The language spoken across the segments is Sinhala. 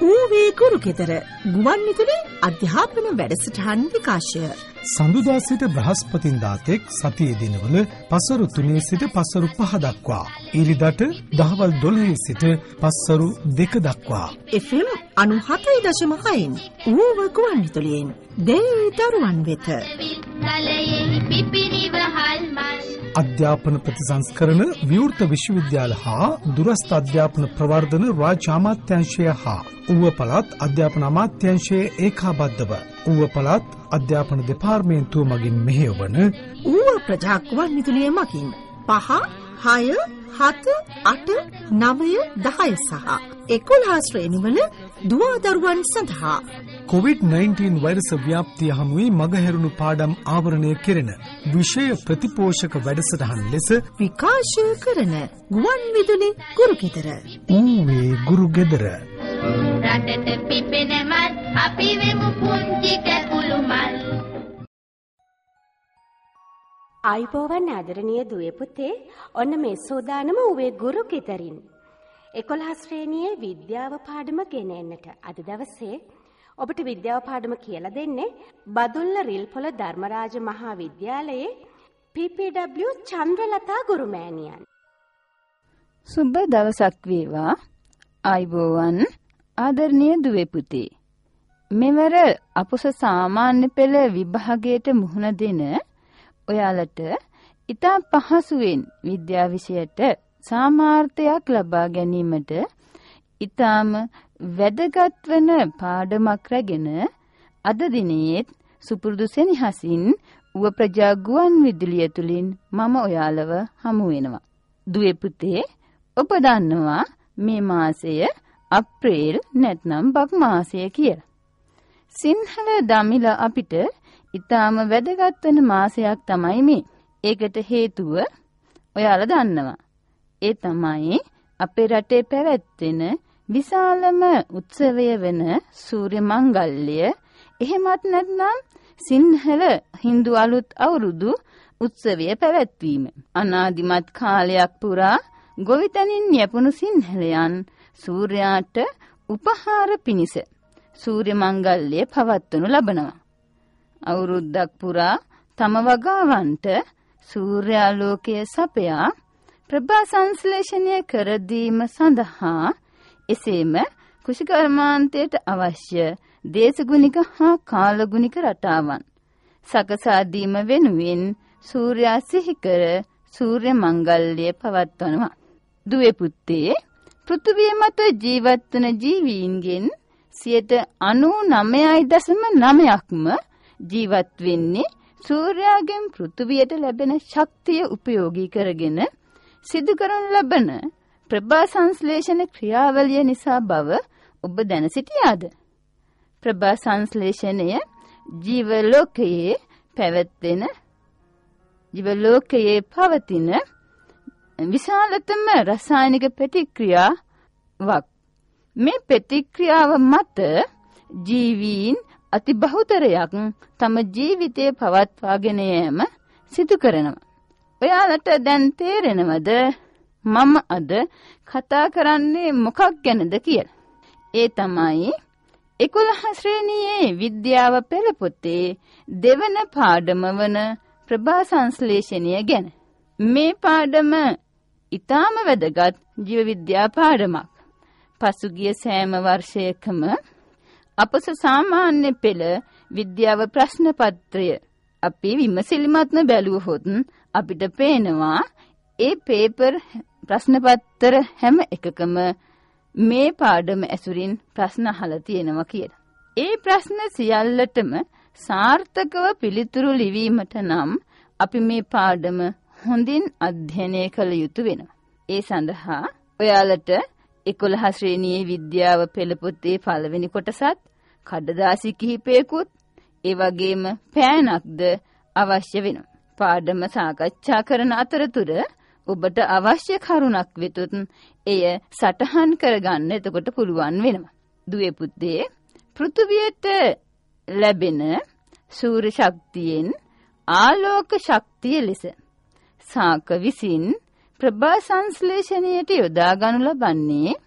ඌවේ කුරුකෙදර ගුවන් විදුලි අධ්‍යාපන වැඩසටහන් විකාශය සඳුදා සිට බ්‍රහස්පතින්දා තෙක් සතියේ දිනවල පසරු 3 සිට පසරු 5 දක්වා ඉරිදට දහවල් 12 සිට පසරු 2 දක්වා FM 97.6 ඌව ගුවන් විදුලියෙන් දෙවිදරුවන් වෙත අධ්‍යාපන ප්‍රතිසංස්කරණ විවෘත විශ්වවිද්‍යාල හා දුරස්ථ අධ්‍යාපන ප්‍රවර්ධන රාජ්‍ය අමාත්‍යාංශය හා ඌව පළාත් අධ්‍යාපන අමාත්‍යාංශයේ ඒකාබද්ධව ඌව පළාත් අධ්‍යාපන දෙපාර්තමේන්තුව මගින් මෙහෙයවන ඌව ප්‍රජා ගුවන් විදුලිය මගින් 5, 6, 7, 8, 9, 10 සහ 11 ශ්‍රේණිවල දුවදරුවන් සඳහා COVID-19 වෛරස ව්‍යාප්තිය හමුවේ මගහැරුණු පාඩම් ආවරණය කෙරෙන විෂය ප්‍රතිපෝෂක වැඩසටහන් ලෙස විකාශය කරන ගුවන් විදුලි ගුරුගෙදර ඌවේ ගුරුගෙදර රටට පිපෙන මල් අපි වෙමු පුංචි කැකුළු මල්. ආයිබෝවන් ආදරණීය දුවේ පුතේ, ඔන්න මේ සෝදානම ඌවේ ගුරුගෙදරින් 11 ශ්‍රේණියේ විද්‍යාව පාඩම ගෙන එන්නට අද දවසේ ඔබට විද්‍යාව පාඩම කියලා දෙන්නේ බදුල්ල රිල්පොළ ධර්මරාජ මහා විද්‍යාලයේ PPW චන්ද්‍රලතා ගුරුමෑණියන්. සුබ දවසක් වේවා. ආයිබෝවන් ආදරණීය දුවේ පුතේ. මෙවර අපොස සාමාන්‍ය පෙළ විභාගයට මුහුණ දෙන ඔයාලට ඉතා පහසුවෙන් විද්‍යා විෂයට සාමාර්ථයක් ලබා ගැනීමට ඉතාම වැදගත් වන පාඩමක් රැගෙන අද දිනයේත් සුපුරුදු සෙනෙහසින් ඌව ප්‍රජා ගුවන් විදුලිය තුලින් මම ඔයාලව හමු වෙනවා. දුවේ පුතේ, ඔබ දන්නවා මේ මාසය අප්‍රේල් නැත්නම් බක් මාසය කියලා. සිංහල දමිළ අපිට ඉතාම වැදගත් වෙන මාසයක් තමයි මේ. ඒකට හේතුව ඔයාලා දන්නවා. ඒ තමයි අපේ රටේ පැවැත්වෙන විශාලම උත්සවය වෙන සූර්ය මංගල්‍ය. එහෙමත් නැත්නම් සිංහල හින්දු අලුත් අවුරුදු උත්සවය පැවැත්වීම. අනාදිමත් කාලයක් පුරා ගොවිතැනින් යැපුණු සිංහලයන් සූර්යාට උපහාර පිණිස සූර්ය මංගල්‍ය පවත්වනු ලබනවා. අවුරුද්දක් පුරා තම වගාවන්ට සූර්යාලෝකය සපයා ප්‍රභා සංශ්ලේෂණය කර දීම සඳහා එසේම කෘෂිකර්මාන්තයට අවශ්‍ය දේශගුණික හා කාලගුණික රටාවන් සකසා දීම වෙනුවෙන් සූර්යා සිහි කර සූර්ය මංගල්‍ය පවත්වනවා. දුවේ පුතේ, පෘථිවිය මත ජීවත් වන ජීවීන්ගෙන් 99.9%ක්ම ජීවත් වෙන්නේ සූර්යාගෙන් පෘථිවියට ලැබෙන ශක්තිය උපයෝගී කරගෙන සිදු කරන ලබන ප්‍රභා සංශ්ලේෂණ ක්‍රියාවලිය නිසා බව ඔබ දැන සිටියාද? ප්‍රභා සංශ්ලේෂණය ජීවලෝකයේ පවතින විශාලතම රසායනික ප්‍රතික්‍රියාවක්. මේ ප්‍රතික්‍රියාව මත ජීවීන් අති බහුතරයක් තම ජීවිතය පවත්වාගෙන යෑම සිදු කරනවා. ඔයාලට දැන් තේරෙනවද මම අද කතා කරන්නේ මොකක් ගැනද කියලා? ඒ තමයි 11 ශ්‍රේණියේ විද්‍යාව පෙළ පොතේ දෙවන පාඩම වන ප්‍රභා සංශ්ලේෂණය ගැන. මේ පාඩම ඊටාම වැදගත් ජීව විද්‍යා පාඩමක්. පසුගිය සෑම වර්ෂයකම අපොස සාමාන්‍ය පෙළ විද්‍යාව ප්‍රශ්න පත්‍රය අපි විමසිලිමත්ව බැලුවොත් අපිට පේනවා ඒ පේපර් ප්‍රශ්න පත්‍ර හැම එකකම මේ පාඩම ඇසුරින් ප්‍රශ්න අහලා තියෙනවා කියලා. ඒ ප්‍රශ්න සියල්ලටම සාර්ථකව පිළිතුරු ලිවීමට නම් අපි මේ පාඩම හොඳින් අධ්‍යයනය කළ යුතු වෙනවා. ඒ සඳහා ඔයාලට 11 ශ්‍රේණියේ විද්‍යාව පෙළ පොතේ පළවෙනි කොටසත් කඩදාසි කිහිපයකුත් ඒ වගේම පෑනක්ද අවශ්‍ය වෙනවා. පාඩම සාකච්ඡා කරන අතරතුර ඔබට අවශ්‍ය කරුණක් වෙතොත් එය සටහන් කරගන්න එතකොට පුළුවන් වෙනවා. දුවේ පුතේ, පෘථිවියට ලැබෙන සූර්ය ශක්තියෙන් ආලෝක ශක්තිය ලෙස සාක විසින් ප්‍රභා සංශ්ලේෂණයට යොදා ගනු ලබන්නේ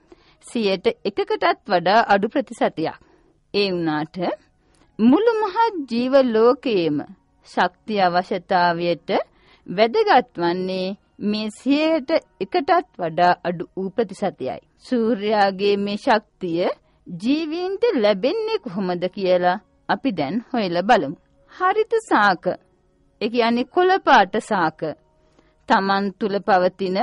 100%කටත් වඩා අඩු ප්‍රතිශතයක්. ඒ වුණාට මුළු මහත් ජීව ලෝකයේම ශක්තිය අවශ්‍යතාවයට වැදගත් වන්නේ මේ 100%කටත් වඩා අඩු වූ ප්‍රතිශතයයි. සූර්යාගේ මේ ශක්තිය ජීවීන්ට ලැබෙන්නේ කොහොමද කියලා අපි දැන් හොයලා බලමු. හරිත සාක, ඒ කියන්නේ කොළ පාට සාක, Taman තුල පවතින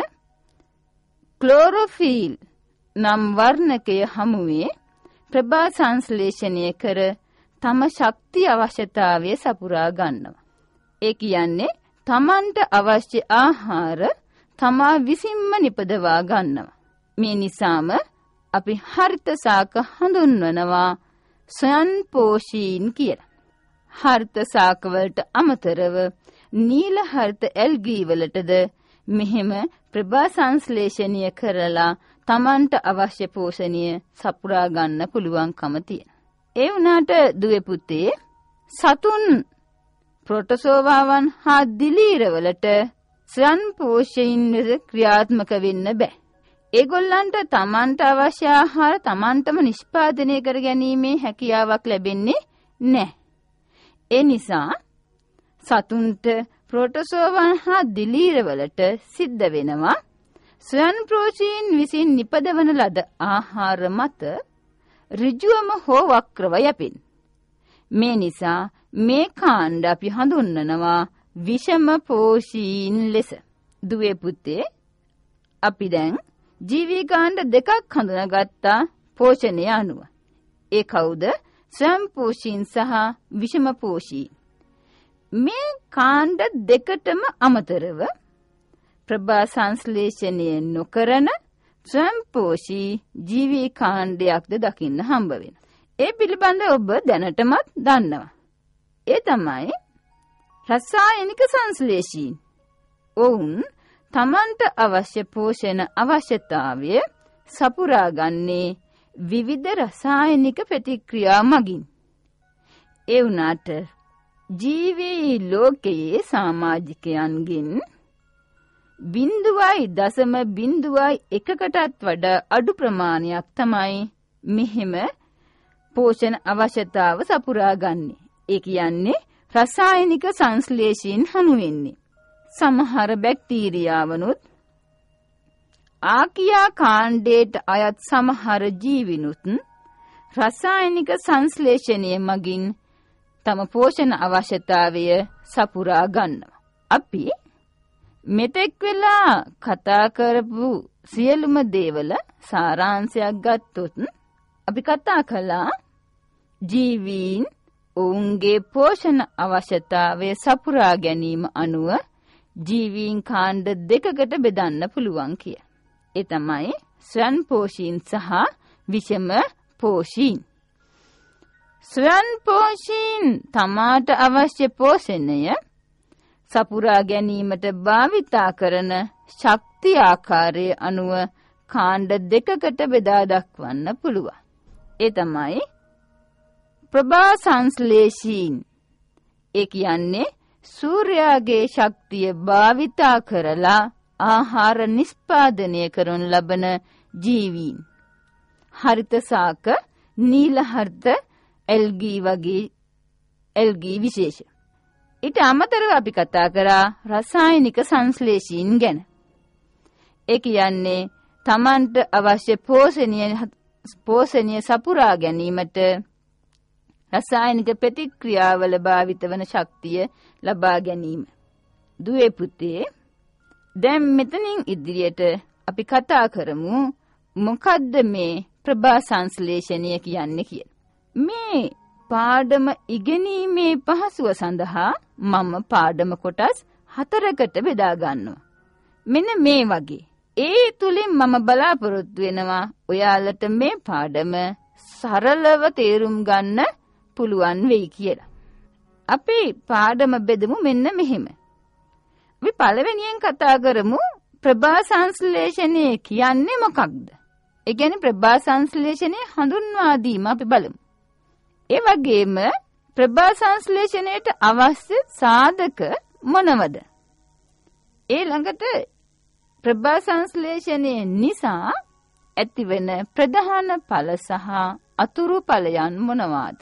ක්ලෝරොෆිල් නම් වර්ණකය හමුවේ ප්‍රභා සංශ්ලේෂණය කර තම ශක්තිය අවශ්‍යතාවය සපුරා ගන්නවා. ඒ කියන්නේ Tamanට අවශ්‍ය ආහාර තමා විසින්ම නිපදවා ගන්නවා. මේ නිසාම අපි හරිත සාක හඳුන්වනවා ස්වයංපෝෂීන් කියලා. හරිත සාක වලට අමතරව නීල හරිත ඇල්ගී වලටද මෙහෙම ප්‍රභා සංශ්ලේෂණය කරලා Tamanට අවශ්‍ය පෝෂණය සපුරා ගන්න පුළුවන්කම තියෙනවා. ඒ වුණාට දුවේ පුතේ සතුන් ප්‍රොටෝසෝවාවන් හා දිලීර වලට ස්වයංපෝෂීන් ක්‍රියාත්මක වෙන්න බෑ. ඒගොල්ලන්ට Tamanට අවශ්‍ය ආහාර Tamanටම නිෂ්පාදනය කර ගැනීමේ හැකියාවක් ලැබෙන්නේ නැහැ. ඒ නිසා සතුන්ට ප්‍රොටෝසෝවන් හා දිලීර වලට සිද්ධ වෙනවා ස්වයංපෝෂීන් විසින් නිපදවන ලද ආහාර මත ඍජුවම හෝ වක්‍රව යැපෙන. මේ නිසා මේ කාණ්ඩ අපි හඳුන්වනවා විෂම පෝෂීන් ලෙස. දුවේ පුතේ අපි දැන් ජීවී කාණ්ඩ දෙකක් හඳුනාගත්තා පෝෂණය අනුව. ඒ කවුද? ස්වයංපෝෂීන් සහ විෂම පෝෂීන්. මේ කාණ්ඩ දෙකටම අමතරව ප්‍රභා සංශ්ලේෂණය නොකරන ස්වයංපෝෂී ජීවී කාණ්ඩයක්ද දකින්න හම්බ වෙනවා. ඒ පිළිබඳ ඔබ දැනටමත් දන්නවා. ඒ තමයි රසායනික සංශ්ලේෂීන්. ඔවුන් Tamanට අවශ්‍ය පෝෂණ අවශ්‍යතාවය සපුරා ගන්නේ විවිධ රසායනික ප්‍රතික්‍රියා මගින්. ඒ වුණාට ජීවී ලෝකයේ සමාජිකයන්ගෙන් 0.01කටත් වඩා අඩු ප්‍රමාණයක් තමයි මෙහෙම පෝෂණ අවශ්‍යතාව සපුරා ගන්නේ. ඒ කියන්නේ රසායනික සංශ්ලේෂීන් හමු වෙන්නේ. සමහර බැක්ටීරියාවනුත් ආකියා කාණ්ඩයට අයත් සමහර ජීවිනුත් රසායනික සංශ්ලේෂණය මගින් තම පෝෂණ අවශ්‍යතාවය සපුරා ගන්නවා. අපි මෙතෙක් වෙලා කතා කරපු සියලුම දේවල සාරාංශයක් ගත්තොත් අපි කතා කළා ජීවීන් ඔවුන්ගේ පෝෂණ අවශ්‍යතාවය සපුරා ගැනීම අනුව ජීවීන් කාණ්ඩ දෙකකට බෙදන්න පුළුවන් කිය. ඒ තමයි ස්වයංපෝෂීන් සහ විෂම පෝෂීන්. ස්වයංපෝෂීන් තමාට අවශ්‍ය පෝෂණය සපුරා ගැනීමට භාවිතා කරන ශක්තිය ආකාරය අනුව කාණ්ඩ දෙකකට බෙදා දක්වන්න පුළුවන්. ඒ තමයි ප්‍රභා සංශ්ලේෂීන්. ඒ කියන්නේ සූර්යාගේ ශක්තිය භාවිතා කරලා ආහාර නිෂ්පාදනය කරන ලබන ජීවීන්. හරිත සාක, නීල හරිත ඇල්ගී වගේ ඇල්ගී විශේෂ. ඊට අමතරව අපි කතා කරා රසායනික සංශ්ලේෂීන් ගැන. ඒ කියන්නේ Tamanට අවශ්‍ය පෝෂණය සපුරා ගැනීමට රසායනික ප්‍රතික්‍රියාවල භාවිත වන ශක්තිය ලබා ගැනීම. දුවේ පුතේ දැන් මෙතනින් ඉදිරියට අපි කතා කරමු මොකද්ද මේ ප්‍රභා සංශ්ලේෂණය කියන්නේ කියලා. මේ පාඩම ඉගෙනීමේ පහසුව සඳහා මම පාඩම කොටස් 4කට බෙදා ගන්නවා. මෙන්න මේ වගේ. ඒ තුලින් මම බලාපොරොත්තු වෙනවා ඔයාලට මේ පාඩම සරලව තේරුම් ගන්න පුළුවන් වෙයි කියලා. අපි පාඩම බෙදමු මෙන්න මෙහෙම. අපි පළවෙනියෙන් කතා කරමු ප්‍රභා සංශ්ලේෂණය කියන්නේ මොකක්ද? ඒ කියන්නේ ප්‍රභා සංශ්ලේෂණය හඳුන්වා දීම අපි බලමු. ඒ වගේම ප්‍රභා සංශ්ලේෂණයට අවශ්‍ය සාධක මොනවද? ඊළඟට ප්‍රභා සංශ්ලේෂණය නිසා ඇතිවන ප්‍රධාන ඵල සහ අතුරු ඵලයන් මොනවාද?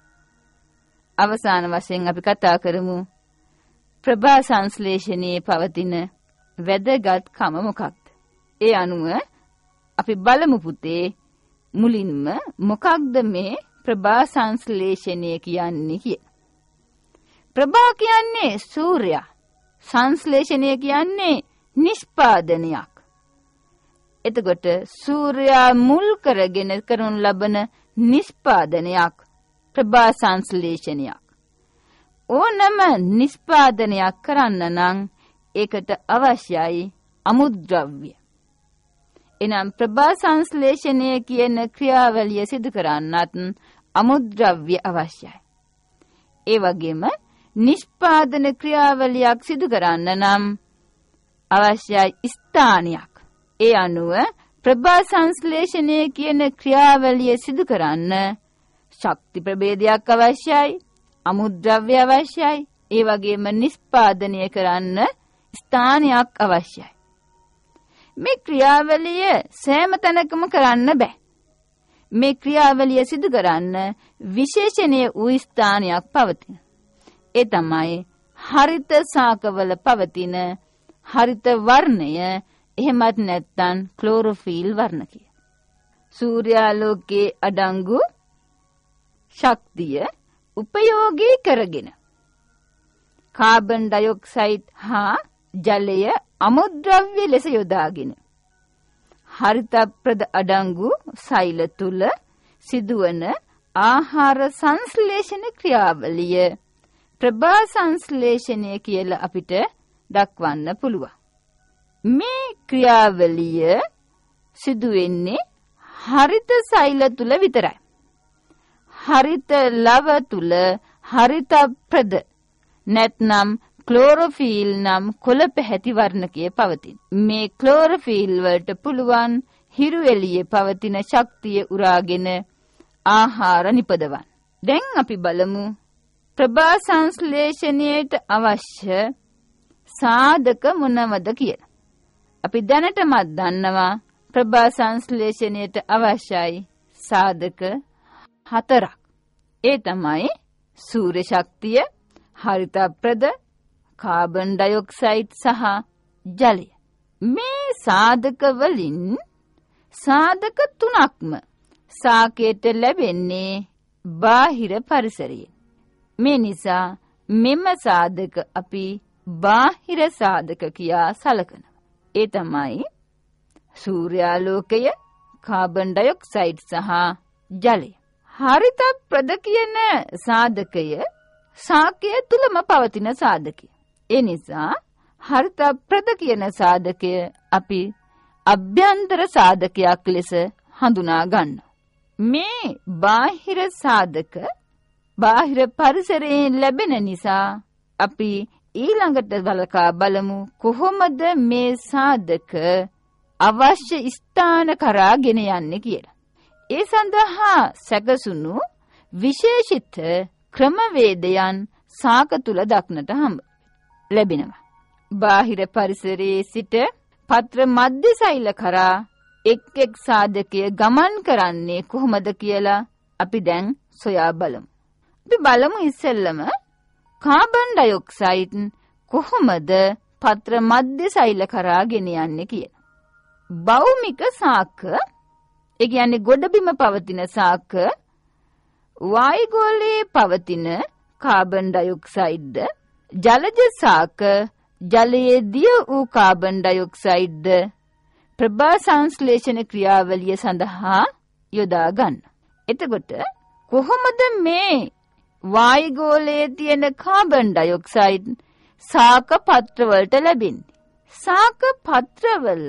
අවසාන වශයෙන් අපි කතා කරමු ප්‍රභා සංශ්ලේෂණයේ පවතින වැදගත්කම මොකක්ද? ඒ අනුව අපි බලමු පුතේ මුලින්ම මොකක්ද මේ ප්‍රභා සංශ්ලේෂණය කියන්නේ කියලා. ප්‍රභා කියන්නේ සූර්යා. සංශ්ලේෂණය කියන්නේ නිෂ්පාදනයක්. එතකොට සූර්යා මුල් කරගෙන කරනු ලබන නිෂ්පාදනයක් ප්‍රභා සංශ්ලේෂණයක්. ඕනම නිෂ්පාදනයක් කරන්න නම් ඒකට අවශ්‍යයි අමුද්‍රව්‍ය. එනම් ප්‍රභා සංශ්ලේෂණය කියන ක්‍රියාවලිය සිදු කරන්නත් අමුද්‍රව්‍ය අවශ්‍යයි. ඒ වගේම නිෂ්පාදන ක්‍රියාවලියක් සිදු කරන්න නම් අවශ්‍යයි ස්ථානයක්. ඒ අනුව ප්‍රභා සංශ්ලේෂණය කියන ක්‍රියාවලිය සිදු කරන්න ශක්ති ප්‍රභේදයක් අවශ්‍යයි, අමුද්‍රව්‍ය අවශ්‍යයි, ඒ වගේම නිෂ්පාදනය කරන්න ස්ථානයක් අවශ්‍යයි. මේ ක්‍රියාවලිය සෑම තැනකම කරන්න බෑ. මේ ක්‍රියාවලිය සිදු කරන්න විශේෂණීය වූ ස්ථානයක් පවතින. ඒ තමයි හරිත ශාකවල පවතින හරිත වර්ණය, එහෙමත් නැත්නම් ක්ලෝරොෆිල් වර්ණ කිය. සූර්යාලෝකයේ අඩංගු ශක්තිය උපයෝගී කරගෙන කාබන් ඩයොක්සයිඩ් හා ජලය අමුද්‍රව්‍ය ලෙස යොදාගෙන හරිතප්‍රද අඩංගු සෛල තුල සිදුවන ආහාර සංශ්ලේෂණ ක්‍රියාවලිය ප්‍රභා සංශ්ලේෂණය කියලා අපිට දක්වන්න පුළුවන්. මේ ක්‍රියාවලිය සිදු වෙන්නේ හරිත සෛල තුල විතරයි. හරිත ලව තුල හරිතප්‍රද නැත්නම් ක්ලෝරොෆිල් නම් කොළ පැහැති වර්ණකයේ පවතින. මේ ක්ලෝරොෆිල් වලට පුළුවන් හිරු එළියේ පවතින ශක්තිය උරාගෙන ආහාර නිපදවන්න. දැන් අපි බලමු ප්‍රභා සංශ්ලේෂණයට අවශ්‍ය සාධක මොනවද කියලා. අපි දැනටමත් දන්නවා ප්‍රභා සංශ්ලේෂණයට අවශ්‍යයි සාධක 4ක්. ඒ තමයි සූර්ය ශක්තිය, හරිතප්‍රද, කාබන් ඩයොක්සයිඩ් සහ ජලය. මේ සාධක වලින් සාධක 3ක්ම සාකයට ලැබෙන්නේ බාහිර පරිසරයෙන්. මේ නිසා මෙම සාධක අපි බාහිර සාධක කියා සලකනවා. ඒ තමයි සූර්යාලෝකය, කාබන් ඩයොක්සයිඩ් සහ ජලය. හරිතප්‍රද කියන සාධකය සාකය තුලම පවතින සාධකය. ඒ නිසා හරිතප්‍රද කියන සාධකය අපි අභ්‍යන්තර සාධකයක් ලෙස හඳුනා ගන්නවා. මේ බාහිර සාධක බාහිර පරිසරයෙන් ලැබෙන නිසා අපි ඊළඟට බලකා බලමු කොහොමද මේ සාධක අවශ්‍ය ස්ථාන කරා ගෙන යන්නේ කියලා. ඒ සඳහා සැකසුණු විශේෂිත ක්‍රමවේදයන් සාක තුල දක්නට ලැබෙනවා. බාහිර පරිසරයේ සිට පත්‍ර මධ්‍ය සෛල කරා එක් සාධකය ගමන් කරන්නේ කොහොමද කියලා අපි දැන් සොයා බලමු. අපි බලමු ඉස්සෙල්ලම කාබන් ඩයොක්සයිඩ් කොහොමද පත්‍ර මධ්‍ය සෛල කරා ගෙන යන්නේ කියලා. භෞමික සාක, ඒ කියන්නේ ගොඩබිම පවතින සාක, වායුගෝලයේ පවතින කාබන් ඩයොක්සයිඩ්, ජලජ සාක, ජලයේ දිය වූ කාබන් ඩයොක්සයිඩ් ප්‍රභා සංශ්ලේෂණ ක්‍රියාවලිය සඳහා යොදා ගන්න. එතකොට කොහොමද මේ වායුගෝලයේ තියෙන කාබන් ඩයොක්සයිඩ් සාක පත්‍රවලට ලැබෙන්නේ? සාක පත්‍රවල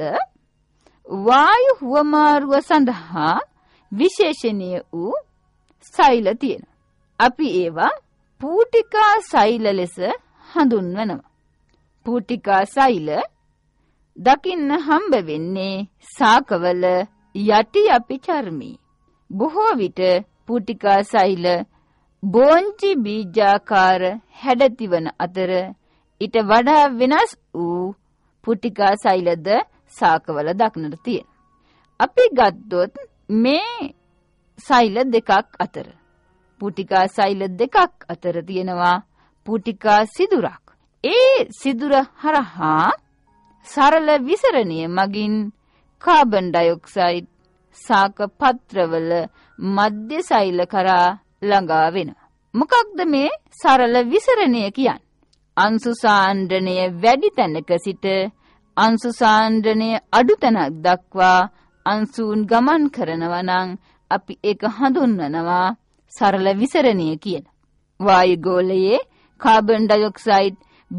වායු හුවමාරුව සඳහා විශේෂණීය වූ සෛල තියෙනවා. අපි ඒවා පූටිකා සෛල ලෙස හඳුන්වනවා. පූටිකා සෛල දකින්න හම්බ වෙන්නේ සාකවල යටි අපි චර්මී. බොහෝ විට පූටිකා සෛල බෝංචි බීජාකාර හැඩති වන අතර ඊට වඩා වෙනස් වූ පූටිකා සෛලද සාකවල දක්නට තියෙනවා. අපි ගත්තොත් මේ සෛල දෙකක් අතර පුටිකා සෛල දෙකක් අතර තියෙනවා පුටිකා සිදුරක්. ඒ සිදුර හරහා සරල විසරණය මගින් කාබන් ඩයොක්සයිඩ් සාක පත්‍රවල මධ්‍ය සෛල කරා ළඟා වෙනවා. මොකක්ද මේ සරල විසරණය කියන්නේ? අංශු සාන්ද්‍රණය වැඩි තැනක සිට අංශු සාන්ද්‍රණය අඩු තැනක් දක්වා අංශුන් ගමන් කරනවා නම් අපි ඒක හඳුන්වනවා සරල විසරණය කියලා. වායුගෝලයේ කාබන් ඩයොක්සයිඩ්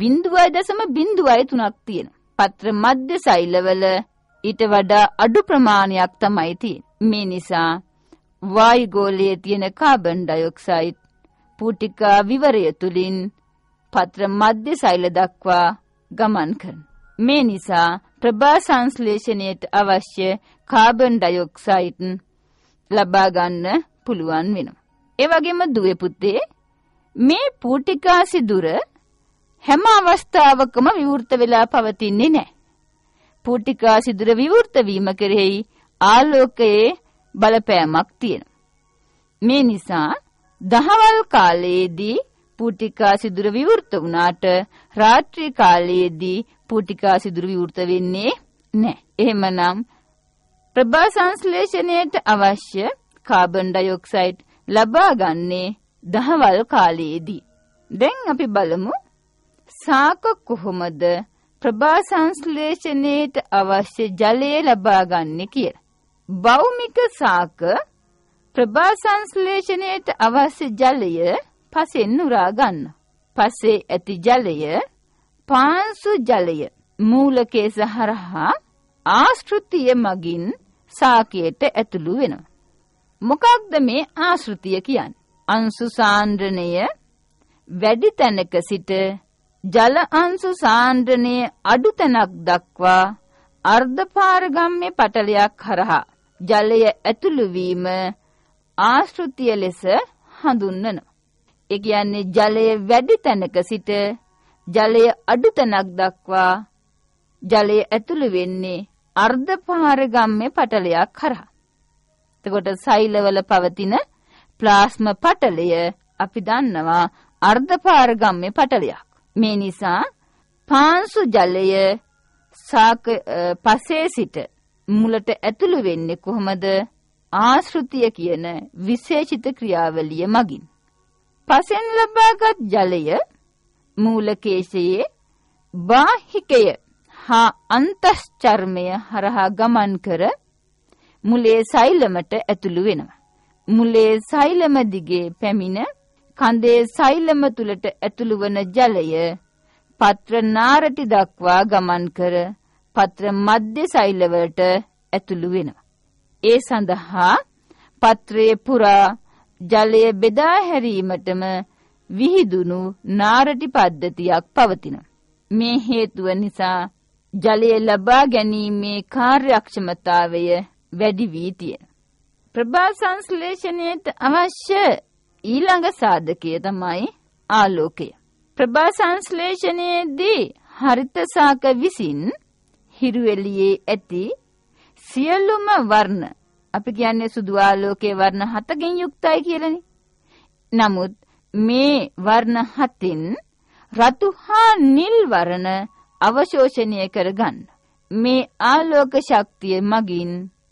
0.03ක් තියෙනවා. පත්‍ර මධ්‍ය සෛලවල ඊට වඩා අඩු ප්‍රමාණයක් තමයි තියෙන්නේ. මේ නිසා වායුගෝලයේ තියෙන කාබන් ඩයොක්සයිඩ් පුටිකා විවරය තුලින් පත්‍ර මධ්‍ය සෛල දක්වා ගමන් කරනවා. මේ නිසා ප්‍රභා සංශ්ලේෂණයට අවශ්‍ය කාබන් ඩයොක්සයිඩ් ලබා ගන්න පුළුවන් වෙනවා. ඒ වගේම දුවේ පුතේ මේ පුටිකා සිදුර හැම අවස්ථාවකම විවෘත වෙලා පවතින්නේ නැහැ. පුටිකා සිදුර විවෘත වීම කෙරෙහි ආලෝකයේ බලපෑමක් තියෙනවා. මේ නිසා දහවල් කාලයේදී පුටිකා සිදුර විවෘත වුණාට රාත්‍රී කාලයේදී පුටිකා සිදුර විවෘත වෙන්නේ නැහැ. එහෙමනම් ප්‍රභා සංශ්ලේෂණයට අවශ්‍ය කාබන් ඩයොක්සයිඩ් ලබා ගන්නේ දහවල් කාලයේදී. දැන් අපි බලමු සාක කොහොමද ප්‍රභා සංශ්ලේෂණයට අවශ්‍ය ජලය ලබා ගන්නේ කියලා. භෞමික සාක ප්‍රභා සංශ්ලේෂණයට අවශ්‍ය ජලය පසෙන් නුරා ගන්න. පසේ ඇති ජලය පාංශු ජලය මූලකේශ හරහා ආශ්‍රිතිය මගින් සාකයට ඇතුළු වෙනවා. මොකක්ද මේ ආශ්‍රිතිය කියන්නේ? අංශු සාන්ද්‍රණය වැඩි තැනක සිට ජල අංශු සාන්ද්‍රණය අඩු තැනක් දක්වා අර්ධපාරගම්‍ය පටලයක් හරහා ජලය ඇතුළු වීම ආශ්‍රිතිය ලෙස හඳුන්වනවා. ඒ කියන්නේ ජලය වැඩි තැනක සිට ජලය අඩු තැනක් දක්වා ජලය ඇතුළු වෙන්නේ අර්ධපාරගම්‍ය පටලයක් හරහා. එතකොට සෛලවල පවතින ප්ලාස්ම පටලය අපි දන්නවා අර්ධපාරගම්‍ය පටලයක්. මේ නිසා පාංශු ජලය සාක පසේ සිට මුලට ඇතුළු වෙන්නේ කොහොමද? ආශ්‍රිතිය කියන විශේෂිත ක්‍රියාවලිය මගින්. පසෙන් ලබාගත් ජලය මූලකේශයේ බාහිකය හා අන්තශ්චර්මය හරහා ගමන් කර මුලේ සෛලමට ඇතුළු වෙනවා. මුලේ සෛලම දිගේ පැමිණ කඳේ සෛලම තුලට ඇතුළු වන ජලය පත්‍ර නාරටි දක්වා ගමන් කර පත්‍ර මධ්‍ය සෛලවලට ඇතුළු වෙනවා. ඒ සඳහා පත්‍රයේ පුරා ජලය බෙදා හැරීමටම විහිදුණු නාරටි පද්ධතියක් පවතිනවා. මේ හේතුව නිසා ජලය ලබා ගැනීමේ කාර්යක්ෂමතාවය වැඩි වී තියෙනවා. ප්‍රභා සංශ්ලේෂණයට අවශ්‍ය ඊළඟ සාධකය තමයි ආලෝකය. ප්‍රභා සංශ්ලේෂණයේදී හරිත සාක විසින් හිරු එළියේ ඇති සියලුම වර්ණ අපි කියන්නේ සුදු ආලෝකයේ වර්ණ 7කින් යුක්තයි කියලානේ. නමුත් මේ වර්ණ 7න් රතු හා නිල් වර්ණ අවශෝෂණය කරගන්න. මේ ආලෝක ශක්තිය මගින්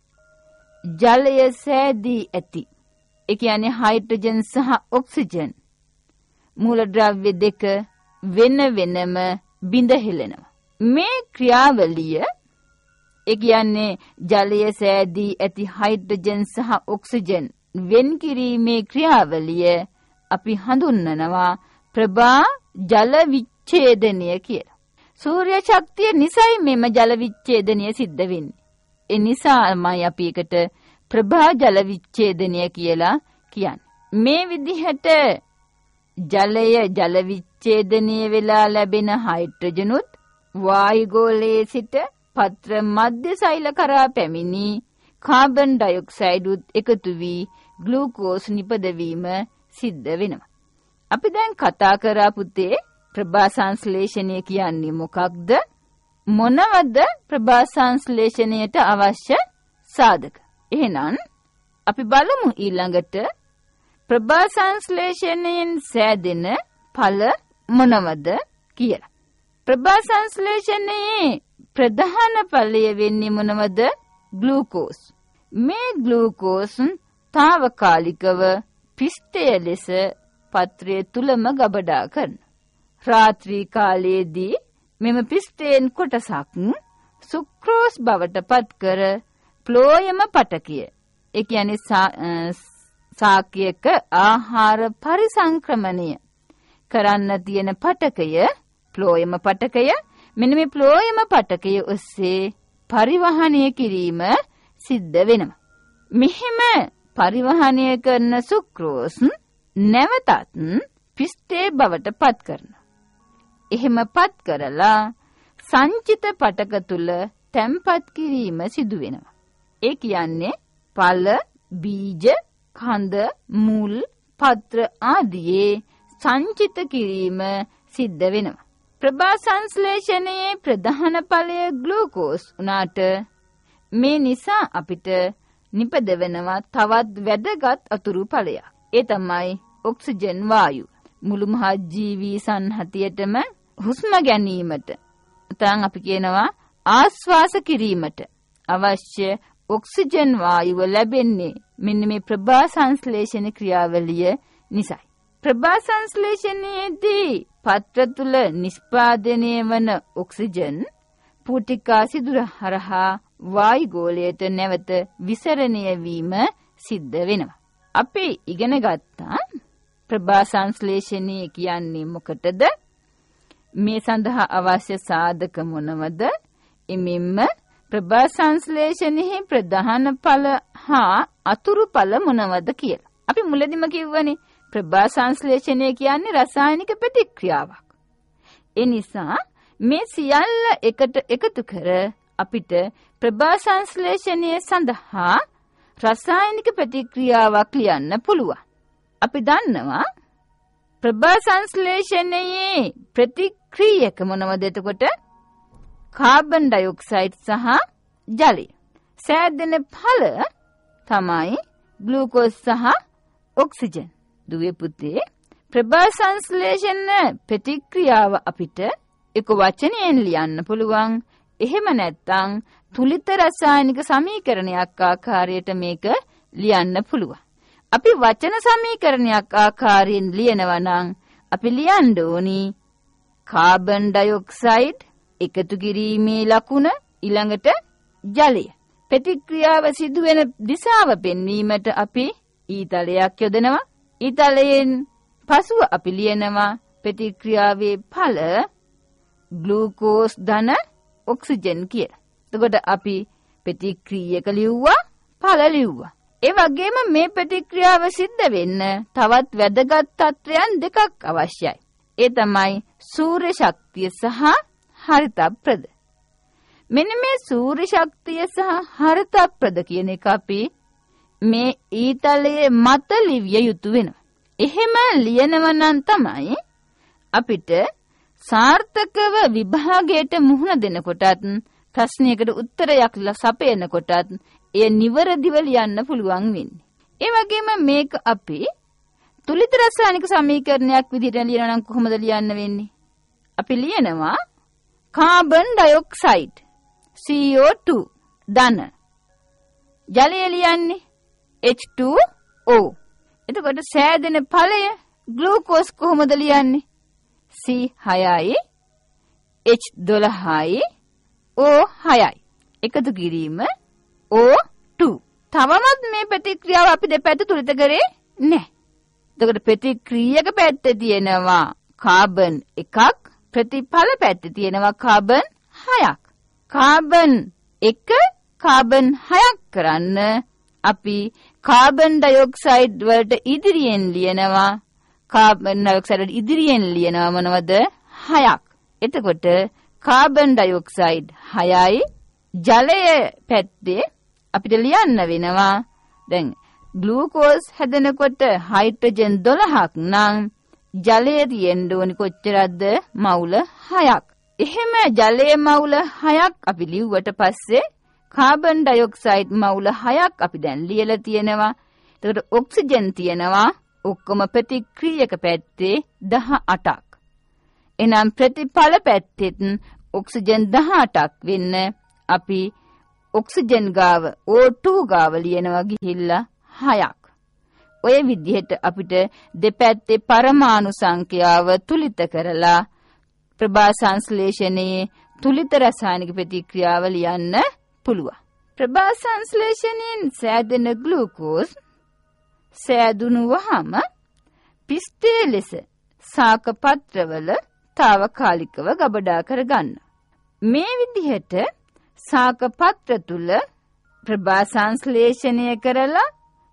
ජලය සෑදී ඇති. ඒ කියන්නේ හයිඩ්‍රජන් සහ ඔක්සිජන් මූලද්‍රව්‍ය දෙක වෙන වෙනම බිඳ හෙලනවා. මේ ක්‍රියාවලිය ඒ කියන්නේ ජලය සෑදී ඇති හයිඩ්‍රජන් සහ ඔක්සිජන් වෙන් කිරීමේ ක්‍රියාවලිය අපි හඳුන්වනවා ප්‍රභා ජල විච්ඡේදනය කියලා. සූර්ය ශක්තිය නිසයි මෙම ජල විච්ඡේදනය සිද්ධ වෙන්නේ. ඒ නිසාමයි අපි එකට ප්‍රභා ජල විච්ඡේදනය කියලා කියන්නේ. මේ විදිහට ජලය ජල විච්ඡේදනය වෙලා ලැබෙන හයිඩ්‍රජනුත් වායුගෝලයේ සිට පත්‍ර මධ්‍ය සෛල කරා පැමිණි කාබන් ඩයොක්සයිඩ් එකතු වී ග්ලූකෝස් නිපදවීම සිද්ධ වෙනවා. අපි දැන් කතා කරා පුතේ ප්‍රභා සංශ්ලේෂණය කියන්නේ මොකක්ද? මොනවද ප්‍රභා සංශ්ලේෂණයට අවශ්‍ය සාධක. එහෙනම් අපි බලමු ඊළඟට ප්‍රභා සංශ්ලේෂණයෙන් සෑදෙන ඵල මොනවද කියලා. ප්‍රභා සංශ්ලේෂණයේ ප්‍රධාන ඵලය වෙන්නේ මොනවද? ග්ලූකෝස්. මේ ග්ලූකෝස් తాවකාලිකව පිෂ්ඨය ලෙස පත්‍රය තුලම ගබඩා කරනවා. රාත්‍රී කාලයේදී මෙම පිෂ්ඨයෙන් කොටසක් සුක්‍රෝස් බවට පත් කර ප්ලෝයම පටකය. ඒ කියන්නේ සාකයක ආහාර පරිසංක්‍රමණය කරන්න තියෙන පටකය ප්ලෝයම පටකය. මෙන්න මේ ප්ලෝයම පටකය ඔස්සේ පරිවහනය කිරීම සිද්ධ වෙනවා. මෙහෙම පරිවහනය කරන සුක්‍රෝස් නැවතත් පිෂ්ඨයේ බවට පත් කරනවා. එහෙම පත් කරලා සංචිත පටක තුල තැම්පත් කිරීම සිදු වෙනවා. ඒ කියන්නේ ඵල, බීජ, කඳ, මුල්, පත්‍ර ආදී සංචිත කිරීම සිද්ධ වෙනවා. ප්‍රභා සංශ්ලේෂණයේ ප්‍රධාන ඵලය ග්ලූකෝස් උනාට මේ නිසා අපිට නිපද වෙනවා තවත් වැදගත් අතුරු ඵලයක්. ඒ තමයි ඔක්සිජන් වායුව. මුළු මහත් ජීවී සංහතියටම හුස්ම ගැනීමට නැත්නම් අපි කියනවා ආශ්වාස කිරීමට අවශ්‍ය ඔක්සිජන් වායුව ලැබෙන්නේ මෙන්න මේ ප්‍රභා සංශ්ලේෂණ ක්‍රියාවලිය නිසායි. ප්‍රභා සංශ්ලේෂණයේදී පත්‍ර තුල නිෂ්පාදනය වන ඔක්සිජන් පුටිකා සිදුර හරහා වායුගෝලයට නැවත විසරණය වීම සිද්ධ වෙනවා. අපි ඉගෙන ගත්තා ප්‍රභා සංශ්ලේෂණය කියන්නේ මොකටද? මේ සඳහා අවශ්‍ය සාධක මොනවද? එමෙන්න ප්‍රභා සංශ්ලේෂණයේ ප්‍රධාන ඵල හා අතුරු ඵල මොනවද කියලා. අපි මුලදිම කිව්වනේ ප්‍රභා සංශ්ලේෂණය කියන්නේ රසායනික ප්‍රතික්‍රියාවක්. ඒ නිසා මේ සියල්ල එකට එකතු කර අපිට ප්‍රභා සංශ්ලේෂණය සඳහා රසායනික ප්‍රතික්‍රියාවක් ලියන්න පුළුවන්. අපි දන්නවා ප්‍රභා සංශ්ලේෂණයේ ප්‍රතික්‍රියක මොනවද එතකොට? කාබන් ඩයොක්සයිඩ් සහ ජලය. සෑදෙන ඵල තමයි ග්ලූකෝස් සහ ඔක්සිජන්. දුවේ පුතේ ප්‍රභා සංශ්ලේෂණ ප්‍රතික්‍රියාව අපිට එක වචනයෙන් ලියන්න පුළුවන්. එහෙම නැත්නම් තුලිත රසායනික සමීකරණයක් ආකාරයට මේක ලියන්න පුළුවන්. අපි වචන සමීකරණයක් ආකාරයෙන් ලියනවා නම් අපි ලියන්න ඕනි කාබන් ඩයොක්සයිඩ් එකතු කිරීමේ ලකුණ ඊළඟට ජලය. ප්‍රතික්‍රියාව සිදුවෙන දිශාව පෙන්වීමට අපි ඊතලයක් යොදනවා. ඊතලයෙන් පසුව අපි ලියනවා ප්‍රතික්‍රියාවේ ඵල ග්ලූකෝස් ධන ඔක්සිජන් කියලා. එතකොට අපි ප්‍රතික්‍රියක ලිව්වා ඵල ලිව්වා. ඒ වගේම මේ ප්‍රතික්‍රියාව සිද්ධ වෙන්න තවත් වැදගත් තත්ත්වයන් දෙකක් අවශ්‍යයි. ඒ තමයි සූර්ය ශක්තිය සහ හරිතප්‍රද. මෙන්න මේ සූර්ය ශක්තිය සහ හරිතප්‍රද කියන එක අපි මේ ඊතලයේ මත ලිවිය යුතු වෙනවා. එහෙම ලියනව නම් තමයි අපිට සාර්ථකව විභාගයට මුහුණ දෙනකොටත් ප්‍රශ්නයකට උත්තරයක් සපයනකොටත් එය නිවැරදිව ලියන්න පුළුවන් වෙන්නේ. ඒ වගේම මේක අපි තුලිත රසායනික සමීකරණයක් විදිහට ලියනවා නම් කොහොමද ලියන්න වෙන්නේ? අපි ලියනවා කාබන් ඩයොක්සයිඩ් CO2 ධන. ජලය ලියන්නේ H2O. එතකොට සෑදෙන ඵලය ග්ලූකෝස් කොහොමද ලියන්නේ? C6යි H12යි O6යි. එකතු කිරීම O2. තවමත් මේ ප්‍රතික්‍රියාව අපි දෙපැත්ත තුලිත කරේ නැහැ. එතකොට ප්‍රතික්‍රියක පැත්තේ තියෙනවා කාබන් 1ක්, ප්‍රතිඵල පැත්තේ තියෙනවා කාබන් 6ක්. කාබන් 1 කාබන් 6ක් කරන්න අපි කාබන් ඩයොක්සයිඩ් වලට ඉදිරියෙන් ලියනවා. කාබන් ඩයොක්සයිඩ් ඉදිරියෙන් ලියනවා මොනවද? 6ක්. එතකොට කාබන් ඩයොක්සයිඩ් 6යි, ජලය පැත්තේ අපිට ලියන්න වෙනවා. දැන් ග්ලූකෝස් හැදෙනකොට හයිඩ්‍රජන් 12ක් නම් ජලය තියෙන්න ඕනි කොච්චරද? මවුල 6ක්. එහෙම ජලයේ මවුල 6ක් අපි ලිව්වට පස්සේ කාබන් ඩයොක්සයිඩ් මවුල 6ක් අපි දැන් ලියලා තියෙනවා. එතකොට ඔක්සිජන් තියෙනවා ඔක්කොම ප්‍රතික්‍රියක පැත්තේ 18ක්. එනම් ප්‍රතිඵල පැත්තෙත් ඔක්සිජන් 18ක් වෙන්න අපි ඔක්සිජන් ගාව O2 ගාව ලියනවා ගිහිල්ලා 6ක්. ඔය විදිහට අපිට දෙපැත්තේ පරමාණු සංඛ්‍යාව තුලිත කරලා ප්‍රභා සංශ්ලේෂණයේ තුලිත රසායනික ප්‍රතික්‍රියාව ලියන්න පුළුවන්. ප්‍රභා සංශ්ලේෂණයෙන් සෑදෙන ග්ලූකෝස් සෑදුණු වහම පිස්තේ ලෙස සාක පත්‍රවල తాවකාලිකව ගබඩා කරගන්න. මේ විදිහට සාක පත්‍ර තුල ප්‍රභා සංශ්ලේෂණය කරලා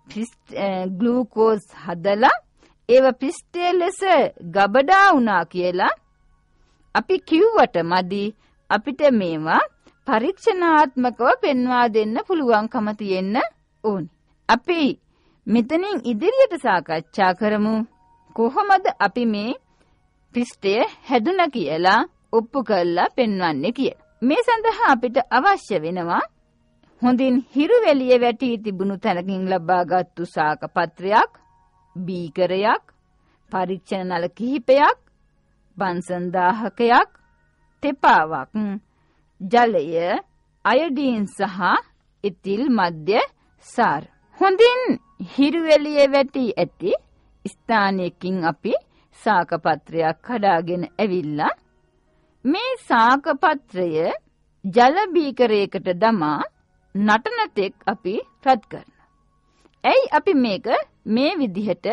ග්ලූකෝස් හදලා ඒව පිස්තේ ලෙස ගබඩා වුණා කියලා අපි කිව්වට මදි. අපිට මේවා පරීක්ෂණාත්මකව පෙන්වා දෙන්න පුළුවන්කම තියෙන්න ඕනි. අපි මෙතනින් ඉදිරියට සාකච්ඡා කරමු කොහොමද අපි මේ පිස්තය හැදුන කියලා ඔප්පු කරලා පෙන්වන්නේ කියලා. මේ සඳහා අපිට අවශ්‍ය වෙනවා හොඳින් හිරු වැලිය වැටි තිබුණු තැනකින් ලබාගත්තු සාක පත්‍රයක්, බීකරයක්, පරීක්ෂණ නල කිහිපයක්, බන්සන් දාහකයක්, තෙපාවක්, ජලය, අයඩීන් සහ ඉතිල් මධ්‍ය සාර. හොඳින් හිරු වැලිය වැටි ඇති ස්ථානයකින් අපි සාක පත්‍රයක් හදාගෙන ඇවිල්ලා මේ සාක පත්‍රය ජල බීකරයකට දමා නටන තෙක් අපි රත් කරනවා. ඇයි අපි මේක මේ විදිහට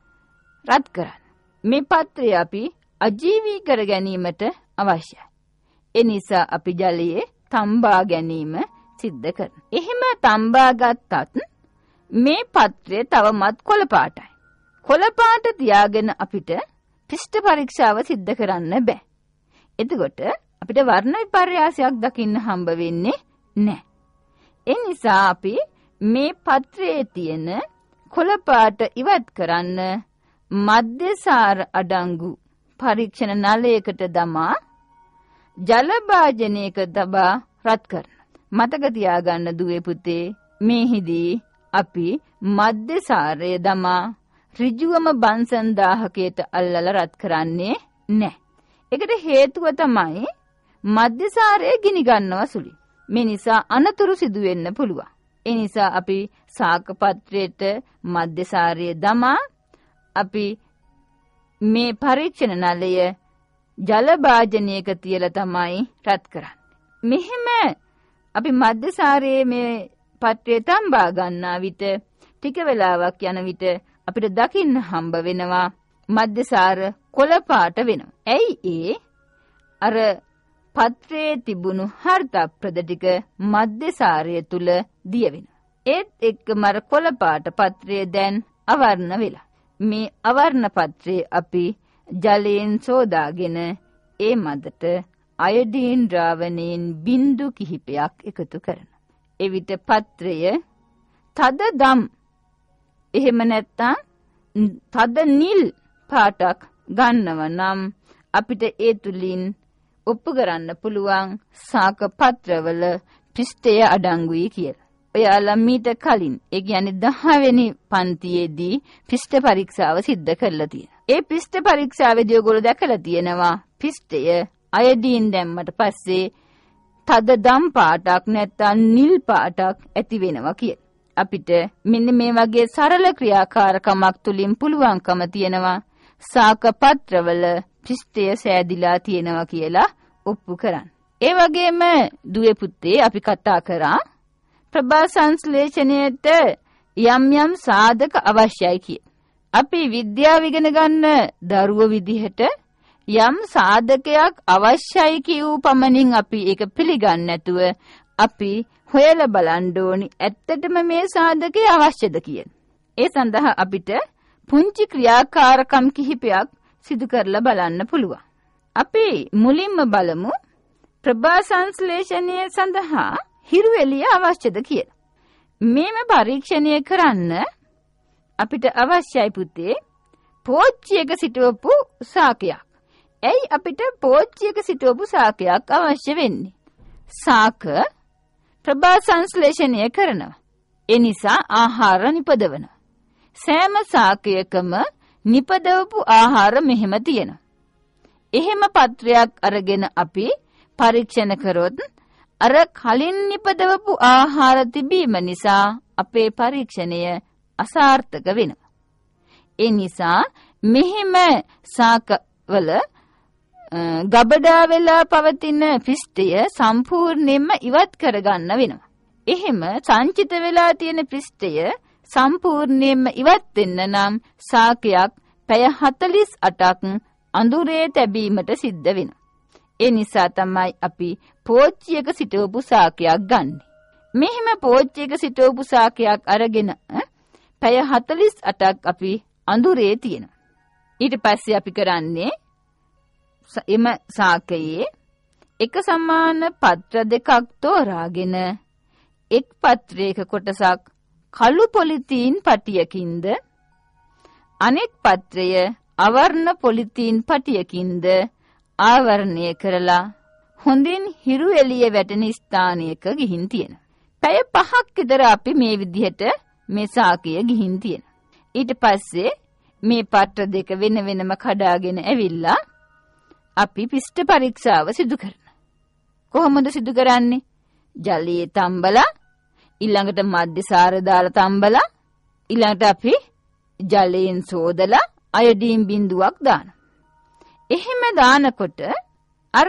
රත් කරන්නේ? මේ පත්‍රය අපි අජීවී කර ගැනීමට අවශ්‍යයි. ඒ නිසා අපි ජලයේ තම්බා ගැනීම සිද්ධ කරනවා. එහෙම තම්බා ගත්තත් මේ පත්‍රය තවමත් කොළ පාටයි. කොළ පාට තියාගෙන අපිට පිෂ්ඨ පරීක්ෂාව සිද්ධ කරන්න බෑ. එතකොට අපිට වර්ණ විපර්යාසයක් දකින්න හම්බ වෙන්නේ නැහැ. ඒ නිසා අපි මේ පත්‍රයේ තියෙන කොළ පාට ඉවත් කරන්න මධ්‍යසාර අඩංගු පරීක්ෂණ නලයකට දමා ජල භාජනයක තබා රත් කරනවා. මතක තියාගන්න දුවේ පුතේ, මේහිදී අපි මධ්‍යසාරය දමා ඍජුවම බන්සන් දාහකයට අල්ලලා රත් කරන්නේ නැහැ. ඒකට හේතුව තමයි මධ්‍යසාරය ගිනි ගන්නවා සුළි. මේ නිසා අනතුරු සිදු වෙන්න පුළුවන්. ඒ නිසා අපි සාක පත්‍රයට මධ්‍යසාරය දමා අපි මේ පරීක්ෂණ නලය ජල භාජනයක තියලා තමයි රත් කරන්නේ. මෙහෙම අපි මධ්‍යසාරයේ මේ පත්‍රය තම්බා ගන්නා විට ටික වෙලාවක් යන විට අපිට දකින්න හම්බ වෙනවා මධ්‍යසාර කොළ පාට වෙනවා. ඇයි අර පත්‍රයේ තිබුණු හර්ත ප්‍රද ටික මධ්‍යසාරය තුල දිය වෙනවා. ඒත් එක්කම අර කොළ පාට පත්‍රය දැන් අවර්ණ වෙලා. මේ අවර්ණ පත්‍රයේ අපි ජලයෙන් සෝදාගෙන ඒ මදට අයඩීන් ද්‍රාවණයෙන් බිඳු කිහිපයක් එකතු කරනවා. එවිට පත්‍රය තද දම් එහෙම නැත්නම් තද නිල් පාටක් ගන්නව නම් අපිට ඒ තුලින් ඔප්පු කරන්න පුළුවන් සාක පත්‍රවල පිස්තය අඩංගුයි කියලා. ඔයාලා මීට කලින් ඒ කියන්නේ 10 වෙනි පන්තියේදී පිස්ත පරීක්ෂාව සිද්ධ කරලා තියෙනවා. ඒ පිස්ත පරීක්ෂාවේදී ඔයගොල්ලෝ දැකලා තියෙනවා පිස්තය අයඩීන් දැම්මට පස්සේ තද දම් පාටක් නැත්නම් නිල් පාටක් ඇති වෙනවා කියලා. අපිට මෙන්න මේ වගේ සරල ක්‍රියාකාරකමක් තුලින් පුළුවන්කම තියෙනවා සාක පත්‍රවල පිස්තය සෑදිලා තියෙනවා කියලා ඔප්පු කරන්න. ඒ වගේම දුවේ පුතේ අපි කතා කරා ප්‍රභා සංශ්ලේෂණයට යම් යම් සාධක අවශ්‍යයි කිය. අපි විද්‍යාව ඉගෙන ගන්න දරුවෝ විදිහට යම් සාධකයක් අවශ්‍යයි කියූ පමණින් අපි ඒක පිළිගන්නේ නැතුව අපි හොයලා බලන්න ඕනි ඇත්තටම මේ සාධකය අවශ්‍යද කියන. ඒ සඳහා අපිට පුංචි ක්‍රියාකාරකම් කිහිපයක් සිදු කරලා බලන්න පුළුවන්. අපි මුලින්ම බලමු ප්‍රභා සංශ්ලේෂණය සඳහා හිරු එළිය අවශ්‍යද කියලා. මේම පරීක්ෂණය කරන්න අපිට අවශ්‍යයි පුතේ පෝච්චියක සිටවපු සාකයක්. ඇයි අපිට පෝච්චියක සිටවපු සාකයක් අවශ්‍ය වෙන්නේ? සාක ප්‍රභා සංශ්ලේෂණය කරනවා. ඒ නිසා ආහාර නිපදවනවා. සෑම ශාකයකම නිපදවපු ආහාර මෙහෙම තියෙනවා. එහෙම පත්‍රයක් අරගෙන අපි පරීක්ෂණ කරොත් අර කලින් නිපදවපු ආහාර තිබීම නිසා අපේ පරීක්ෂණය අසාර්ථක වෙනවා. ඒ නිසා මෙහෙම ශාකවල ගබඩා වෙලා පවතින පිෂ්ඨය සම්පූර්ණයෙන්ම ඉවත් කරගන්න වෙනවා. එහෙම සංචිත වෙලා තියෙන පිෂ්ඨය සම්පූර්ණයෙන්ම ඉවත් වෙන්න නම් ශාකයක් පැය 48ක් අඳුරේ තැබීමට සිද්ධ වෙනවා. ඒ නිසා තමයි අපි පෝච්චියක සිටවපු ශාකයක් ගන්නෙ. මෙහෙම පෝච්චියක සිටවපු ශාකයක් අරගෙන පැය 48ක් අපි අඳුරේ තියෙනවා. ඊට පස්සේ අපි කරන්නේ එම ශාකයේ එක සමාන පත්‍ර දෙකක් තෝරාගෙන එක් පත්‍රයක කොටසක් කළු පොලිතීන් පටියකින්ද අනෙක් පත්‍රය අවර්ණ පොලිතීන් පටියකින්ද ආවරණය කරලා හොඳින් හිරු එළිය වැටෙන ස්ථානයක ගිහින් තියෙනවා. පැය 5ක් විතර අපි මේ විදිහට මේ ශාකය ගිහින් තියෙනවා. ඊට පස්සේ මේ පත්‍ර දෙක වෙන වෙනම කඩාගෙන ඇවිල්ලා අපි පිෂ්ඨ පරීක්ෂාව සිදු කරනවා. කොහොමද සිදු කරන්නේ? ජලයේ තම්බලා ඊළඟට මධ්‍ය සාර දාලා තම්බලා ඊළඟට අපි ජලයෙන් සෝදලා අයඩීන් බිඳුවක් දානවා. එහෙම දානකොට අර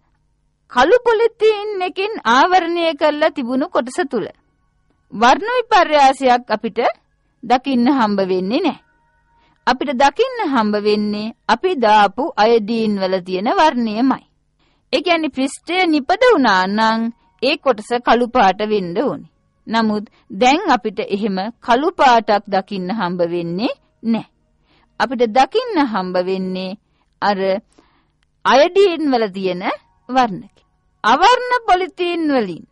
කළු පොලිතීන් එකකින් ආවරණය කරලා තිබුණු කොටස තුල වර්ණ විපර්යාසයක් අපිට දකින්න හම්බ වෙන්නේ නැහැ. අපිට දකින්න හම්බ වෙන්නේ අපි දාපු අයඩීන් වල තියෙන වර්ණයමයි. ඒ කියන්නේ පෘෂ්ඨය නිපද වුණා නම් ඒ කොටස කළු පාට වෙන්න ඕනේ. නමුත් දැන් අපිට එහෙම කළු පාටක් දකින්න හම්බ වෙන්නේ නැහැ. අපිට දකින්න හම්බ වෙන්නේ අර අයඩීන් වල තියෙන වර්ණ. අවර්ණ පොලිතීන් වලින්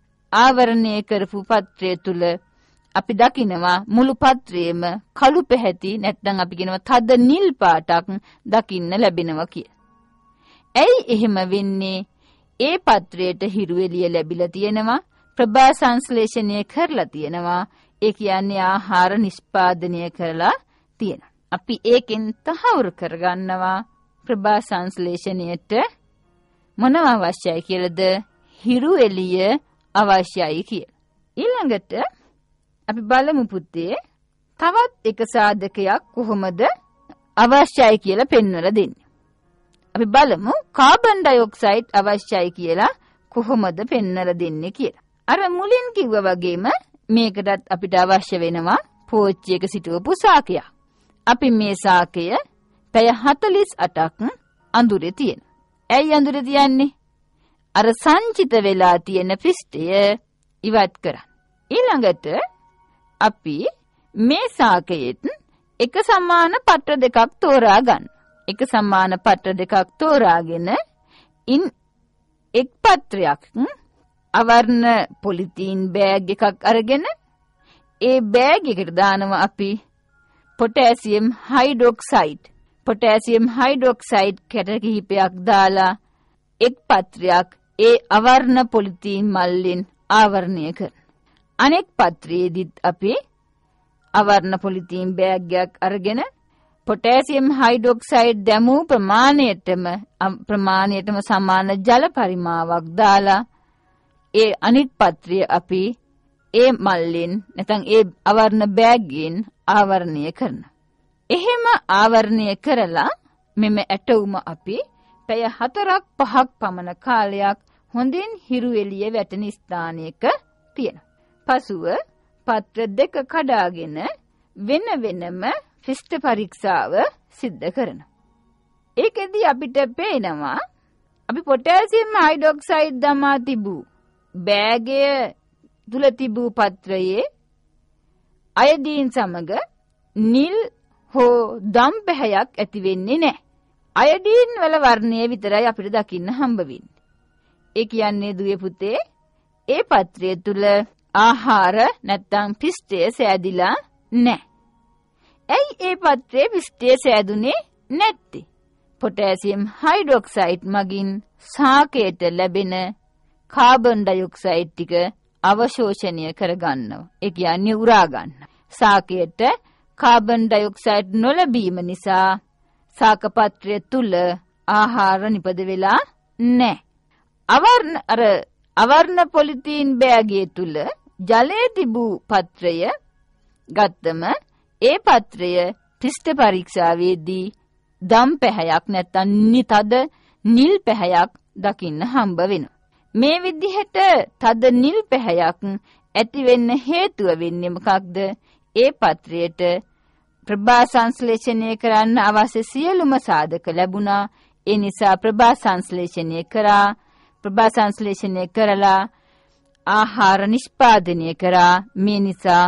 ආවරණය කරපු පත්‍රය තුල අපි දකිනවා මුළු පත්‍රයේම කළු පැහැති නැත්නම් අපි කියනවා තද නිල් පාටක් දකින්න ලැබෙනවා කියලා. ඇයි එහෙම වෙන්නේ? ඒ පත්‍රයට හිරු එළිය ලැබිලා තියෙනවා, ප්‍රභා සංශ්ලේෂණය කරලා තියෙනවා. ඒ කියන්නේ ආහාර නිෂ්පාදනය කරලා තියෙනවා. අපි ඒකෙන් තහවුරු කරගන්නවා ප්‍රභා සංශ්ලේෂණයට මොනවා අවශ්‍යයි කියලාද? හිරු එළිය අවශ්‍යයි කියලා. ඊළඟට අපි බලමු පුතේ තවත් එක සාධකයක් කොහොමද අවශ්‍යයි කියලා පෙන්වලා දෙන්නේ. අපි බලමු කාබන් ඩයොක්සයිඩ් අවශ්‍යයි කියලා කොහොමද පෙන්වලා දෙන්නේ කියලා. අර මුලින් කිව්වා වගේම මේකටත් අපිට අවශ්‍ය වෙනවා පෝච්චියක සිටවපු ශාකයක්. අපි මේ ශාකය පැය 48ක් අඳුරේ තියෙනවා. ඇයි අඳුරේ තියන්නේ? අර සංචිත වෙලා තියෙන පිෂ්ඨය ඉවත් කරන්න. ඊළඟට අපි මේ ශාකයෙන් එක සමාන පත්‍ර දෙකක් තෝරා ගන්න. එක සමාන පත්‍ර දෙකක් තෝරාගෙන ඉන් එක් පත්‍රයක් අවර්ණ පොලිතීන් බෑග් එකක් අරගෙන ඒ බෑග් එකට දානවා අපි පොටෑසියම් හයිඩ්‍රොක්සයිඩ්. පොටෑසියම් හයිඩ්‍රොක්සයිඩ් කැට කිහිපයක් දාලා එක් පත්‍රයක් ඒ අවර්ණ පොලිතීන් මල්ලෙන් ආවරණය කරන. අනෙක් පත්‍රයේදීත් අපි අවර්ණ පොලිතීන් බෑග්යක් අරගෙන පොටෑසියම් හයිඩ්‍රොක්සයිඩ් දැමූ ප්‍රමාණයටම සමාන ජල පරිමාවක් දාලා ඒ අනිත් පත්‍රය අපි ඒ මල්ලෙන් නැත්නම් ඒ අවර්ණ බෑග්ගෙන් ආවරණය කරනවා. එහෙම ආවරණය කරලා මෙම ඇටවුම අපි පැය 4-5ක් පමණ කාලයක් හොඳින් හිරු එළිය වැටෙන ස්ථානයක තියෙනවා. පසුව පත්‍ර දෙක කඩාගෙන වෙන වෙනම පිෂ්ඨ පරීක්ෂාව සිද්ධ කරනවා. ඒකෙදී අපිට පේනවා අපි පොටෑසියම් හයිඩ්‍රොක්සයිඩ් දමා තිබූ බෑගය තුල තිබූ පත්‍රයේ අයඩීන් සමග නිල් හෝ දම් පැහැයක් ඇති වෙන්නේ නැහැ. අයඩීන් වල වර්ණය විතරයි අපිට දකින්න හම්බ වෙන්නේ. ඒ කියන්නේ දුවේ පුතේ ඒ පත්‍රය තුල ආහාර නැත්නම් පිෂ්ඨය සෑදිලා නැහැ. ඇයි ඒ පත්‍රයේ පිෂ්ඨය සෑදුනේ නැත්තේ? පොටෑසියම් හයිඩ්‍රොක්සයිඩ් මගින් ශාකයට ලැබෙන කාබන් ඩයොක්සයිඩ් ටික අවශෝෂණය කරගන්නවා. ඒ කියන්නේ උරා ගන්නවා. සාකයට කාබන් ඩයොක්සයිඩ් නොලැබීම නිසා සාකපත්‍රය තුල ආහාර නිපද වෙලා නැහැ. අවර්ණ පොලිතීන් බෑගය තුල ජලයේ තිබූ පත්‍රය ගත්තම ඒ පත්‍රය ත්‍රිස්ත පරීක්ෂාවේදී දම් පැහැයක් නැත්නම් තද නිල් පැහැයක් දකින්න හම්බ වෙනවා. මේ විදිහට තද නිල් පැහැයක් ඇති වෙන්න හේතුව වෙන්නේ මොකක්ද? ඒ පත්‍රයට ප්‍රභා සංශ්ලේෂණය කරන්න අවශ්‍ය සියලුම සාධක ලැබුණා. ඒ නිසා ප්‍රභා සංශ්ලේෂණය කරලා ආහාර නිෂ්පාදනය කරා. මේ නිසා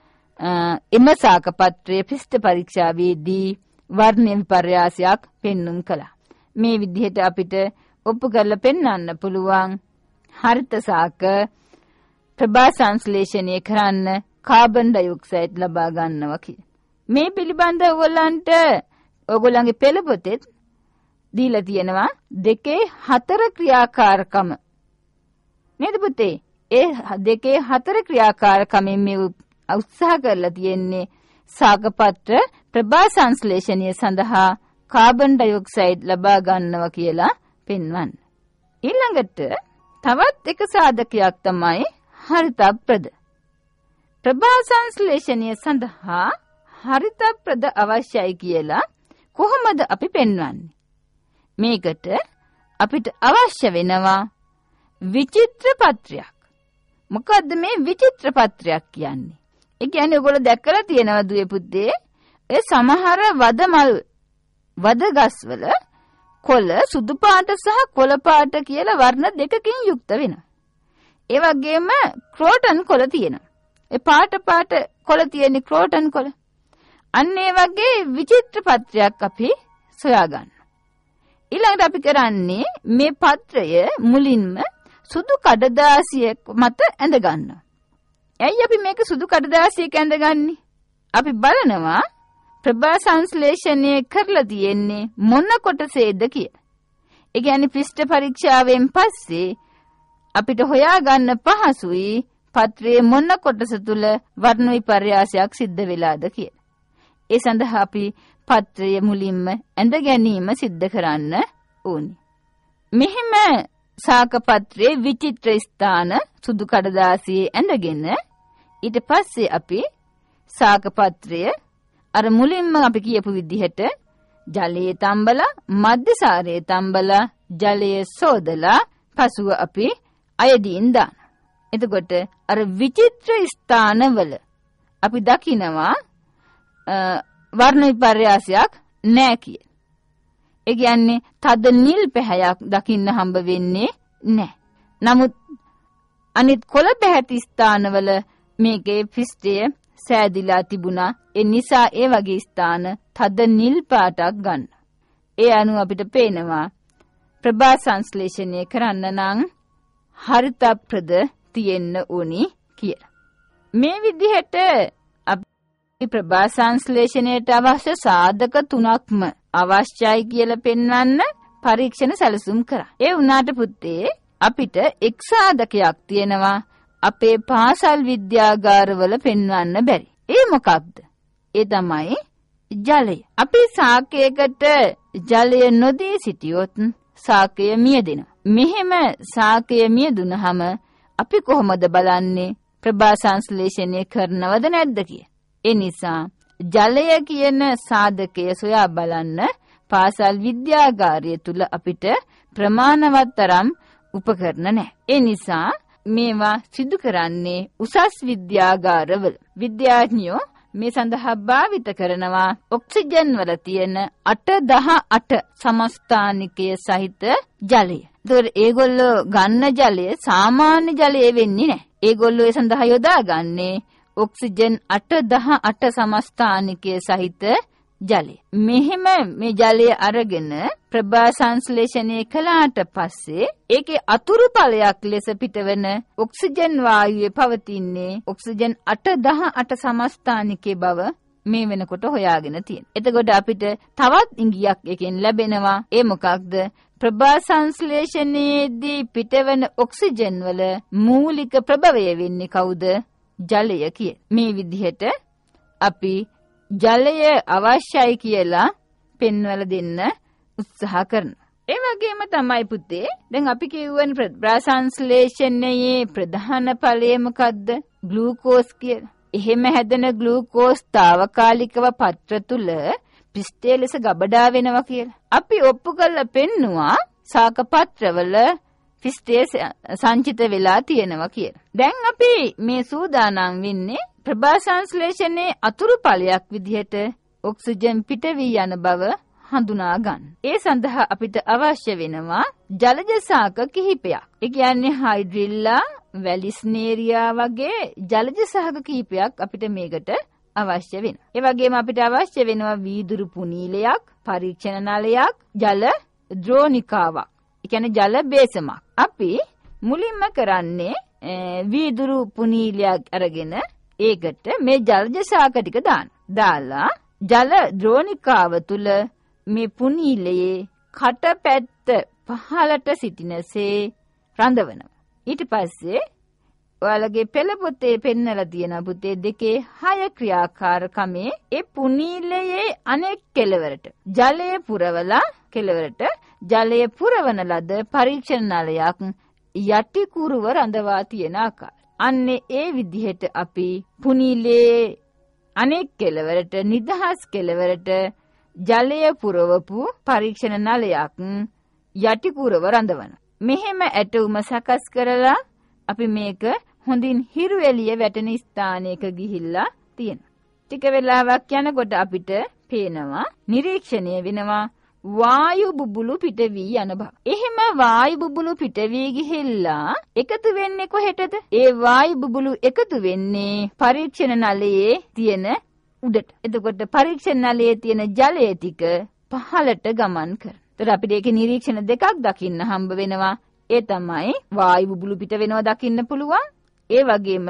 එම සාකපත්‍රයේ ත්‍රිස්ත පරීක්ෂාවේදී වර්ණ විපර්යාසයක් පෙන්눔 කළා. මේ විදිහට අපිට ඔප්පු කරලා පෙන්වන්න පුළුවන් හරිත සාක ප්‍රභා සංශ්ලේෂණය කරන්න කාබන් ඩයොක්සයිඩ් ලබා ගන්නවා කියලා. මේ පිළිබඳ ඔයගොල්ලන්ගේ පෙළපොතේ දීලා තියෙනවා 2-4 ක්‍රියාකාරකම. නේද පුතේ? ඒ 2-4 ක්‍රියාකාරකමෙන් මේ උත්සාහ කරලා තියෙන්නේ සාකපත්‍ර ප්‍රභා සංශ්ලේෂණය සඳහා කාබන් ඩයොක්සයිඩ් ලබා ගන්නවා කියලා පෙන්වන්න. ඊළඟට තවත් එක සාධකයක් තමයි හරිතප්‍රද. ප්‍රභා සංශ්ලේෂණය සඳහා හරිතප්‍රද අවශ්‍යයි කියලා කොහොමද අපි පෙන්වන්නේ? මේකට අපිට අවශ්‍ය වෙනවා විචිත්‍ර පත්‍රයක්. මොකද්ද මේ විචිත්‍ර පත්‍රයක් කියන්නේ? ඒ කියන්නේ ඔයගොල්ලෝ දැක්කලා තියෙනවා දුවේ පුතේ ඒ සමහර වද ගස්වල කොළ සුදු පාට සහ කොළ පාට කියලා වර්ණ දෙකකින් යුක්ත වෙනවා. ඒ වගේම ක්‍රෝටන් කොළ තියෙනවා. ඒ පාට කොළ තියෙන ක්‍රෝටන් කොළ. අන්න ඒ වගේ විචිත්‍ර පත්‍රයක් අපි සොයා ගන්න. ඊළඟට අපි කරන්නේ මේ පත්‍රය මුලින්ම සුදු කඩදාසියක මත ඇඳ ගන්නවා. ඇයි අපි මේක සුදු කඩදාසියක ඇඳගන්නේ? අපි බලනවා ප්‍රභා සංශ්ලේෂණය කරලා තියෙන්නේ මොන කොටසේද කියලා. ඒ කියන්නේ ත්‍රිස්ත පරීක්ෂාවෙන් පස්සේ අපිට හොයාගන්න පහසුයි පත්‍රයේ මොන කොටස තුල වර්ණ විපර්යාසයක් සිද්ධ වෙලාද කියලා. ඒ සඳහා අපි පත්‍රය මුලින්ම ඇඳ ගැනීම සිද්ධ කරන්න ඕනේ. මෙහිම සාකපත්‍රයේ විචිත්‍ර ස්ථාන සුදු කඩදාසියේ ඇඳගෙන ඊට පස්සේ අපි සාකපත්‍රය අර මුලින්ම අපි කියපු විදිහට ජලයේ තම්බලා මධ්‍යසාරයේ තම්බලා ජලයේ සෝදලා පසුව අපි අයදීන් දාන. එතකොට අර විචිත්‍ර ස්ථානවල අපි දකිනවා වර්ණ විපර්යාසයක් නැහැ කිය. ඒ කියන්නේ තද නිල් පැහැයක් දකින්න හම්බ වෙන්නේ නැහැ. නමුත් අනිත් කොළ පැහැති ස්ථානවල මේකේ ත්‍රිස්තය සෑදිලා තිබුණා. ඒ නිසා ඒ වගේ ස්ථාන තද නිල් පාටක් ගන්න. ඒ අනුව අපිට පේනවා ප්‍රභා සංශ්ලේෂණය කරන්න නම් හරිතප්‍රද තියෙන්න ඕනි කියලා. මේ විදිහට අපි ප්‍රභා සංශ්ලේෂණයට අවශ්‍ය සාධක 3ක්ම අවශ්‍යයි කියලා පෙන්වන්න පරීක්ෂණ සැලසුම් කරා. ඒ වුණාට පුතේ අපිට එක් සාධකයක් තියෙනවා අපේ පාසල් විද්‍යාගාරවල පෙන්වන්න බැරි. ඒ මොකක්ද? ඒ තමයි ජලය. අපි සාකයකට ජලය නොදී සිටියොත් සාකය මියදෙනවා. මෙහෙම සාකය මියදුනහම අපි කොහොමද බලන්නේ ප්‍රභා සංශ්ලේෂණය කරනවද නැද්ද කියලා? ඒ නිසා ජලය කියන සාධකය සොයා බලන්න පාසල් විද්‍යාගාරය තුල අපිට ප්‍රමාණවත් තරම් උපකරණ නැහැ. ඒ නිසා මේවා සිදු කරන්නේ උසස් විද්‍යාගාරවල. විද්‍යාඥයෝ මේ සඳහා භාවිත කරනවා ඔක්සිජන් වල තියෙන 8-18 සමස්ථානිකය සහිත ජලය. ඒතකොට ඒගොල්ලෝ ගන්න ජලය සාමාන්‍ය ජලය වෙන්නේ නැහැ. ඒගොල්ලෝ ඒ සඳහා යොදාගන්නේ ඔක්සිජන් 8-18 සමස්ථානිකය සහිත ජලය. මෙහෙම මේ ජලය අරගෙන ප්‍රභා සංශ්ලේෂණය කළාට පස්සේ ඒකේ අතුරු ඵලයක් ලෙස පිටවන ඔක්සිජන් වායුවේ පවතින්නේ ඔක්සිජන් 8-18 සමස්ථානිකයේ බව මේ වෙනකොට හොයාගෙන තියෙනවා. එතකොට අපිට තවත් ඉඟියක් එකෙන් ලැබෙනවා. ඒ මොකක්ද? ප්‍රභා සංශ්ලේෂණයේදී පිටවන ඔක්සිජන් වල මූලික ප්‍රභවය වෙන්නේ කවුද? ජලය කිය. මේ විදිහට අපි ජලය අවශ්‍යයි කියලා පෙන්වලා දෙන්න උත්සාහ කරනවා. ඒ වගේම තමයි පුතේ දැන් අපි කියවන ප්‍රභා සංශ්ලේෂණයේ ප්‍රධාන ඵලය මොකද්ද? ග්ලූකෝස් කියලා. එහෙම හැදෙන ග්ලූකෝස් తాවකාලිකව පත්‍ර තුල පිස්ටේ ලෙස ගබඩා වෙනවා කියලා. අපි ඔප්පු කරලා පෙන්නවා ශාක පත්‍රවල පිස්ටේ සංචිත වෙලා තියෙනවා කියලා. දැන් අපි මේ සූදානම් වෙන්නේ ප්‍රභා සංශ්ලේෂණයේ අතුරු ඵලයක් විදිහට ඔක්සිජන් පිට වී යන බව හඳුනා ගන්න. ඒ සඳහා අපිට අවශ්‍ය වෙනවා ජලජ ශාක කිහිපයක්. ඒ කියන්නේ හයිඩ්‍රිල්ලා, වැලිස්නේරියා වගේ ජලජ ශාක කිහිපයක් අපිට මේකට අවශ්‍ය වෙනවා. ඒ වගේම අපිට අවශ්‍ය වෙනවා වීදුරු පුනීලයක්, පරීක්ෂණ නලයක්, ජල ද්‍රෝණිකාවක්. ඒ කියන්නේ ජල බේසමක්. අපි මුලින්ම කරන්නේ වීදුරු පුනීලයක් අරගෙන ඒකට මේ ජලජ ශාක ටික දාලා ජල ද්‍රෝණිකාව තුල මේ පුනීලයේ කටපැත්ත පහළට සිටිනසේ රඳවනවා. ඊට පස්සේ ඔයාලගේ පෙළ පොතේ පෙන්නලා තියෙන පුතේ 2.6 ක්‍රියාකාරකමේ ඒ පුනීලයේ අනෙක් කෙළවරට ජලය පුරවලා කෙළවරට ජලය පුරවන ලද පරීක්ෂණ නලයක් යටි කුරුව රඳවා තියෙන ආකාරය. අන්නේ ඒ විදිහට අපි පුනීලයේ අනෙක් කෙළවරට නිදහස් කෙළවරට ජලය පුරවපු පරීක්ෂණ නලයක් යටි කුරුව රඳවනවා. මෙහෙම ඇටුම සකස් කරලා අපි මේක හොඳින් හිරු එළිය වැටෙන ස්ථානයක ගිහිල්ලා තියෙනවා. ටික වෙලාවක් යනකොට අපිට පේනවා නිරීක්ෂණය වෙනවා වායු බුබුලු පිට වී යන බව. එහෙම වායු බුබුලු පිට වී ගිහිල්ලා එකතු වෙන්නේ කොහෙටද? ඒ වායු බුබුලු එකතු වෙන්නේ පරීක්ෂණ නලයේ තියෙන උඩට. එතකොට පරීක්ෂණ නලයේ තියෙන ජලය ටික පහළට ගමන් කරනවා. ඒතර අපිට ඒකේ නිරීක්ෂණ දෙකක් දකින්න හම්බ වෙනවා. ඒ තමයි වායු බුබුලු පිට වෙනවා දකින්න පුළුවන්. ඒ වගේම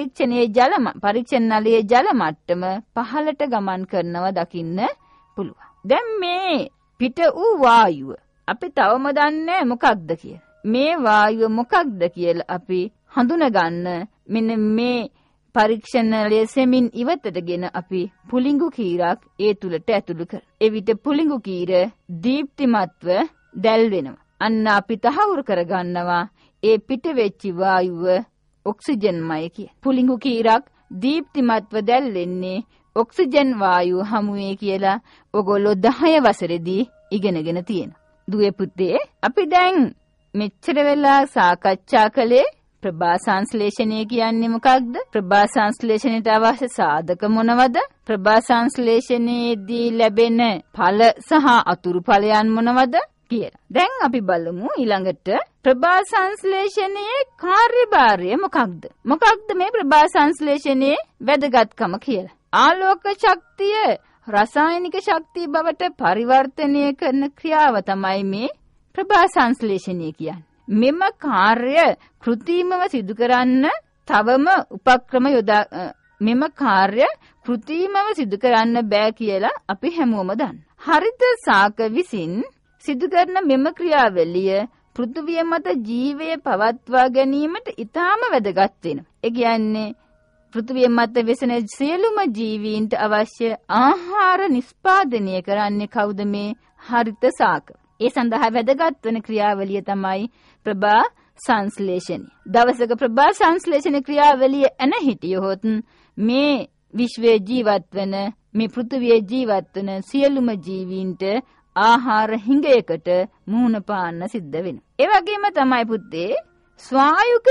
පරීක්ෂණ නලයේ ජල මට්ටම පහළට ගමන් කරනවා දකින්න පුළුවන්. දැන් මේ පිට වූ වායුව අපි තවම දන්නේ මොකක්ද කියලා. මේ වායුව මොකක්ද කියලා අපි හඳුනගන්න මෙන්න මේ පරීක්ෂණලයේ සෙමින් ඉවතටගෙන අපි පුලිඟු කීරක් ඒ තුලට ඇතුළු කර. එවිට පුලිඟු කීර දීප්තිමත්ව දැල් වෙනවා. අන්න අපි තහවුරු කරගන්නවා ඒ පිට වෙච්ච වායුව ඔක්සිජන්මය කිය. පුලිඟු කීරක් දීප්තිමත්ව දැල් වෙන්නේ ඔක්සිජන් වායුව හමුවේ කියලා ඔගොල්ලෝ 10 වසරේදී ඉගෙනගෙන තියෙනවා. දුවේ පුතේ අපි දැන් මෙච්චර වෙලා සාකච්ඡා කළේ ප්‍රභා සංශ්ලේෂණය කියන්නේ මොකක්ද? ප්‍රභා සංශ්ලේෂණයට අවශ්‍ය සාධක මොනවද? ප්‍රභා සංශ්ලේෂණයේදී ලැබෙන ඵල සහ අතුරු ඵලයන් මොනවද කියලා. දැන් අපි බලමු ඊළඟට ප්‍රභා සංශ්ලේෂණයේ කාර්යභාරය මොකක්ද? මොකක්ද මේ ප්‍රභා සංශ්ලේෂණයේ වැදගත්කම කියලා? ආලෝක ශක්තිය රසායනික ශක්තිය බවට පරිවර්තනය කරන ක්‍රියාව තමයි මේ ප්‍රභා සංශ්ලේෂණය කියන්නේ. මෙම කාර්ය කෘත්‍රිමව සිදු කරන්න තවම උපක්‍රම මෙම කාර්ය කෘත්‍රිමව සිදු කරන්න බෑ කියලා අපි හැමෝම දන්නවා. හරිත ශාක විසින් සිදු කරන මෙම ක්‍රියාවලිය පෘථිවිය මත ජීවය පවත්වා ගැනීමට ඉතාම වැදගත් වෙනවා. ඒ කියන්නේ පෘථිවිය මත වෙසෙන සියලුම ජීවීන්ට අවශ්‍ය ආහාර නිෂ්පාදනය කරන්නේ කවුද? මේ හරිත ශාක. ඒ සඳහා වැදගත් වන ක්‍රියාවලිය තමයි ප්‍රභා සංශ්ලේෂණය. දවසක ප්‍රභා සංශ්ලේෂණ ක්‍රියාවලිය එන හිටියොත් මේ විශ්වයේ ජීවත් වන මේ පෘථිවියේ ජීවත් වන සියලුම ජීවීන්ට ආහාර හිඟයකට මුහුණ පාන්න සිද්ධ වෙනවා. ඒ වගේම තමයි පුතේ ස්වායුක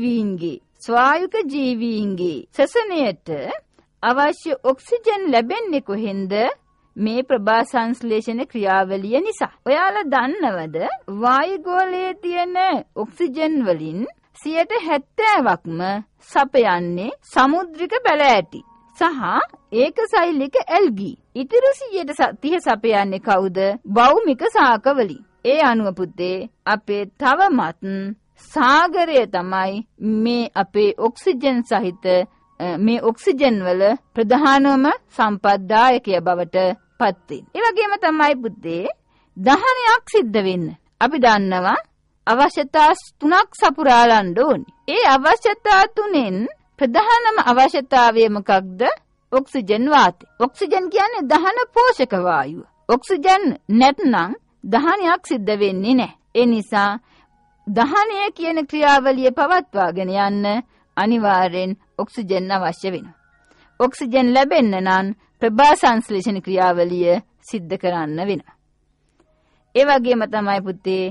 ජීවීන්ගේ ශ්වසනයට අවශ්‍ය ඔක්සිජන් ලැබෙන්නේ කොහෙන්ද? මේ ප්‍රභා සංශ්ලේෂණ ක්‍රියාවලිය නිසා. ඔයාලා දන්නවද වායුගෝලයේ තියෙන ඔක්සිජන් වලින් 70%ක්ම සපයන්නේ සමුද්‍රික පැල ඇටි සහ ඒකසෛලික ඇල්ගී. ඉතිරි 30% සපයන්නේ කවුද? භෞමික ශාක වලින්. ඒ අනුව පුතේ අපේ තවමත් සාගරය තමයි මේ අපේ ඔක්සිජන් සහිත මේ ඔක්සිජන් වල ප්‍රධානම සම්පත්දායකය බවට පත් වෙන්නේ. ඒ වගේම තමයි පුතේ දහනයක් සිද්ධ වෙන්න. අපි දන්නවා අවශ්‍යතා 3ක් සපුරාලන්න ඕනි. ඒ අවශ්‍යතා 3න් ප්‍රධානම අවශ්‍යතාවය මොකක්ද? ඔක්සිජන් වාතය. ඔක්සිජන් කියන්නේ දහන පෝෂක වායුව. ඔක්සිජන් නැත්නම් දහනයක් සිද්ධ වෙන්නේ නැහැ. ඒ නිසා දහනය කියන ක්‍රියාවලිය පවත්වාගෙන යන්න අනිවාර්යෙන් ඔක්සිජන් අවශ්‍ය වෙනවා. ඔක්සිජන් ලැබෙන්න නම් ප්‍රභා සංශ්ලේෂණ ක්‍රියාවලිය සිද්ධ කරන්න වෙනවා. ඒ වගේම තමයි පුතේ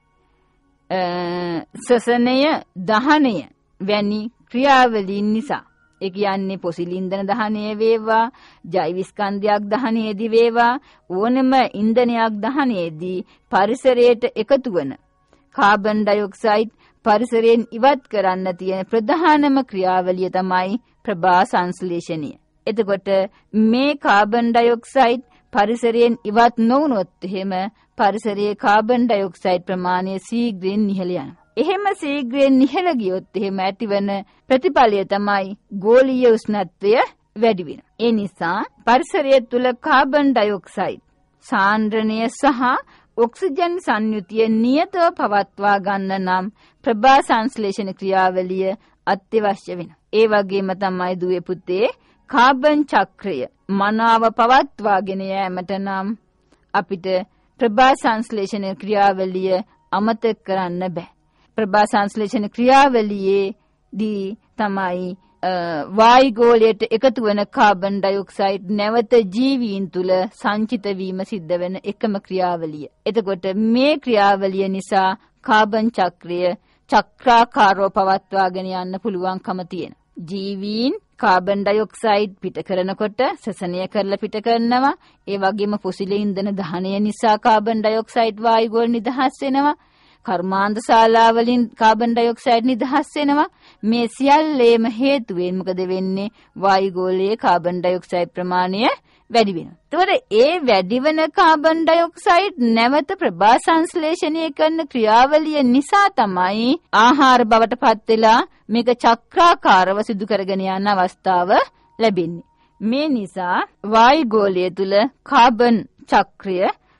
ශ්වසනය දහනය වැනි ක්‍රියාවලීන් නිසා ඒ කියන්නේ පොසිල් ඉන්ධන දහනය වේවා, ජෛව ස්කන්ධයක් දහනයේදී වේවා, ඕනම ඉන්ධනයක් දහනයේදී පරිසරයට එකතු වන කාබන් ඩයොක්සයිඩ් පරිසරයෙන් ඉවත් කරන්න තියෙන ප්‍රධානම ක්‍රියාවලිය තමයි ප්‍රභා සංශ්ලේෂණය. එතකොට මේ කාබන් ඩයොක්සයිඩ් පරිසරයෙන් ඉවත් නොවුනොත් එහෙම පරිසරයේ කාබන් ඩයොක්සයිඩ් ප්‍රමාණය ශීඝ්‍රයෙන් ඉහළ යනවා. එහෙම ශීඝ්‍රයෙන් ඉහළ ගියොත් එහෙම ඇතිවන ප්‍රතිඵලය තමයි ගෝලීය උෂ්ණත්වය වැඩි වෙනවා. ඒ නිසා පරිසරය තුල කාබන් ඩයොක්සයිඩ් සාන්ද්‍රණය සහ ඔක්සිජන් සංයුතිය නියතව පවත්වා ගන්න නම් ප්‍රභා සංශ්ලේෂණ ක්‍රියාවලිය අත්‍යවශ්‍ය වෙනවා. ඒ වගේම තමයි දුවේ පුතේ කාබන් චක්‍රය මනාව පවත්වාගෙන යාමට නම් අපිට ප්‍රභා සංශ්ලේෂණ ක්‍රියාවලිය අමතක කරන්න බෑ. ප්‍රභා සංශ්ලේෂණ ක්‍රියාවලියේදී තමයි වායුගෝලයට එකතු වන කාබන් ඩයොක්සයිඩ් නැවත ජීවීන් තුල සංචිත වීම සිද්ධ වෙන එකම ක්‍රියාවලිය. එතකොට මේ ක්‍රියාවලිය නිසා කාබන් චක්‍රය චක්‍රාකාරව පවත්වාගෙන යන්න පුළුවන්කම තියෙනවා. ජීවීන් කාබන් ඩයොක්සයිඩ් පිට කරනකොට ශ්වසනය කරලා පිට කරනවා. ඒ වගේම පොසිල ඉන්ධන දහනය නිසා කාබන් ඩයොක්සයිඩ් වායුගෝල නිදහස් වෙනවා. කර්මාන්ත ශාලාවලින් කාබන් ඩයොක්සයිඩ් නිදහස් වෙනවා. මේ සියල්ලේම හේතුවෙන් මොකද වෙන්නේ? වායුගෝලයේ කාබන් ඩයොක්සයිඩ් ප්‍රමාණය වැඩි වෙනවා. ඒතකොට ඒ වැඩි වෙන කාබන් ඩයොක්සයිඩ් නැවත ප්‍රභා සංශ්ලේෂණය කරන ක්‍රියාවලිය නිසා තමයි ආහාර බවට පත් වෙලා මේක චක්‍රාකාරව සිදු කරගෙන යන අවස්ථාව ලැබෙන්නේ. මේ නිසා වායුගෝලය තුල කාබන් චක්‍රය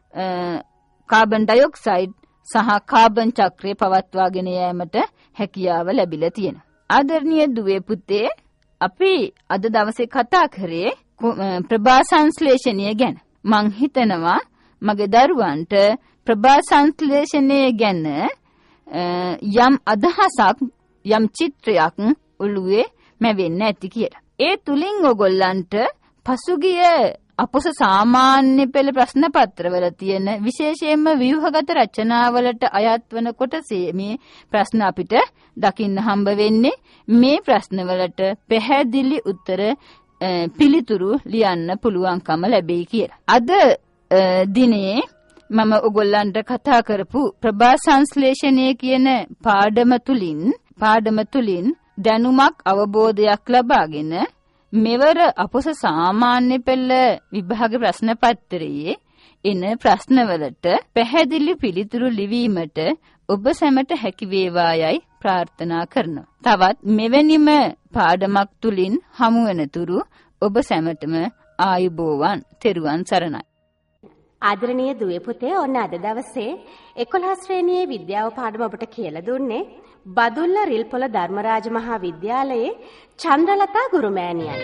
කාබන් ඩයොක්සයිඩ් සහ කාබන් චක්‍රය පවත්වාගෙන යාමට හැකියාව ලැබිලා තියෙනවා. ආදරණීය දුවේ පුතේ අපි අද දවසේ කතා කරේ ප්‍රභා සංශ්ලේෂණය ගැන. මං හිතනවා මගේ දරුවන්ට ප්‍රභා සංශ්ලේෂණය ගැන යම් අදහසක් යම් චිත්‍රයක් ඔළුවේ මැවෙන්න ඇති කියලා. ඒ තුලින් ඔයගොල්ලන්ට පසුගිය අපොස සාමාන්‍ය පෙළ ප්‍රශ්න පත්‍රවල තියෙන විශේෂයෙන්ම ව්‍යුහගත රචනාවලට අයත් වන කොටසේ මේ ප්‍රශ්න අපිට දකින්න හම්බ වෙන්නේ. මේ ප්‍රශ්නවලට පැහැදිලි උත්තර පිළිතුරු ලියන්න පුළුවන්කම ලැබෙයි කියලා. අද දිනේ මම ඔයගොල්ලන්ට කතා කරපු ප්‍රභා සංශ්ලේෂණය කියන පාඩම තුලින් දැනුමක් අවබෝධයක් ලබාගෙන මෙවර අපොස සාමාන්‍ය පෙළ විභාග ප්‍රශ්න පත්‍රයේ එන ප්‍රශ්නවලට පැහැදිලි පිළිතුරු ලිවීමට ඔබ සැමට හැකි වේවායයි ප්‍රාර්ථනා කරනවා. තවත් මෙවැනිම පාඩමක් තුලින් හමු වෙනතුරු ඔබ සැමටම ආයුබෝවන්. තෙරුවන් සරණයි. ආදරණීය දුවේ පුතේ, ඔන්න අද දවසේ 11 ශ්‍රේණියේ විද්‍යාව පාඩම ඔබට කියලා දුන්නේ බදුල්ල රිල්පොළ ධර්මරාජ මහා විද්‍යාලයේ චන්ද්‍රලතා ගුරුමෑණියන්.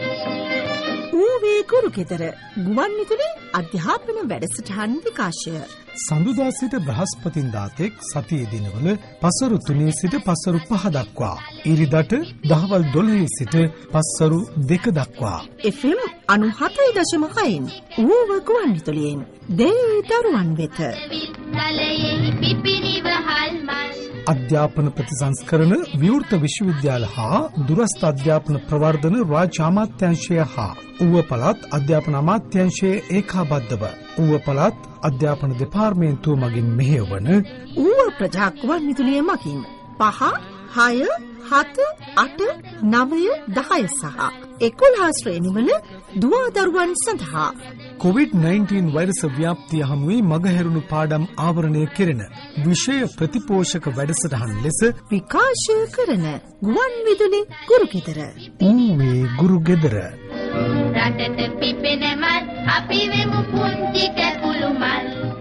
ඌවේ කුරුකෙදර ගුවන් විදුලි අධ්‍යාපන වැඩසටහන් විකාශය. සඳුදා සිට බ්‍රහස්පතින්දා තෙක් සතියේ දිනවල පසරු 3 සිට පසරු 5 දක්වා, ඉරිදට දහවල් 12 සිට පසරු 2 දක්වා. FM 97.6න් ඌව ගුවන් විදුලියෙන් දෙවි දරුවන් වෙත. අධ්‍යාපන ප්‍රතිසංස්කරණ විවෘත විශ්වවිද්‍යාල හා දුරස්ථ අධ්‍යාපන ප්‍රවර්ධන රාජ්‍ය අමාත්‍යාංශය හා ඌව පළාත් අධ්‍යාපන අමාත්‍යාංශයේ ඒකාබද්ධව ඌව පළාත් අධ්‍යාපන දෙපාර්තමේන්තුව මගින් මෙහෙයවන ඌව ප්‍රජා ගුවන් විදුලිය මගින් 5, 6, 7, 8, 9, 10 සහ 11 ශ්‍රේණිවල දුවා දරුවන් සඳහා COVID-19 වෛරස ව්‍යාප්තිය හමුවේ මගහැරුණු පාඩම් ආවරණය කෙරෙන විෂය ප්‍රතිපෝෂක වැඩසටහන් ලෙස විකාශය කරන ගුවන් විදුලි ගුරුගෙදර. ඌවේ ගුරුගෙදර. රටට පිපෙන මල් අපි වෙමු පුංචි කැකුළු මල්.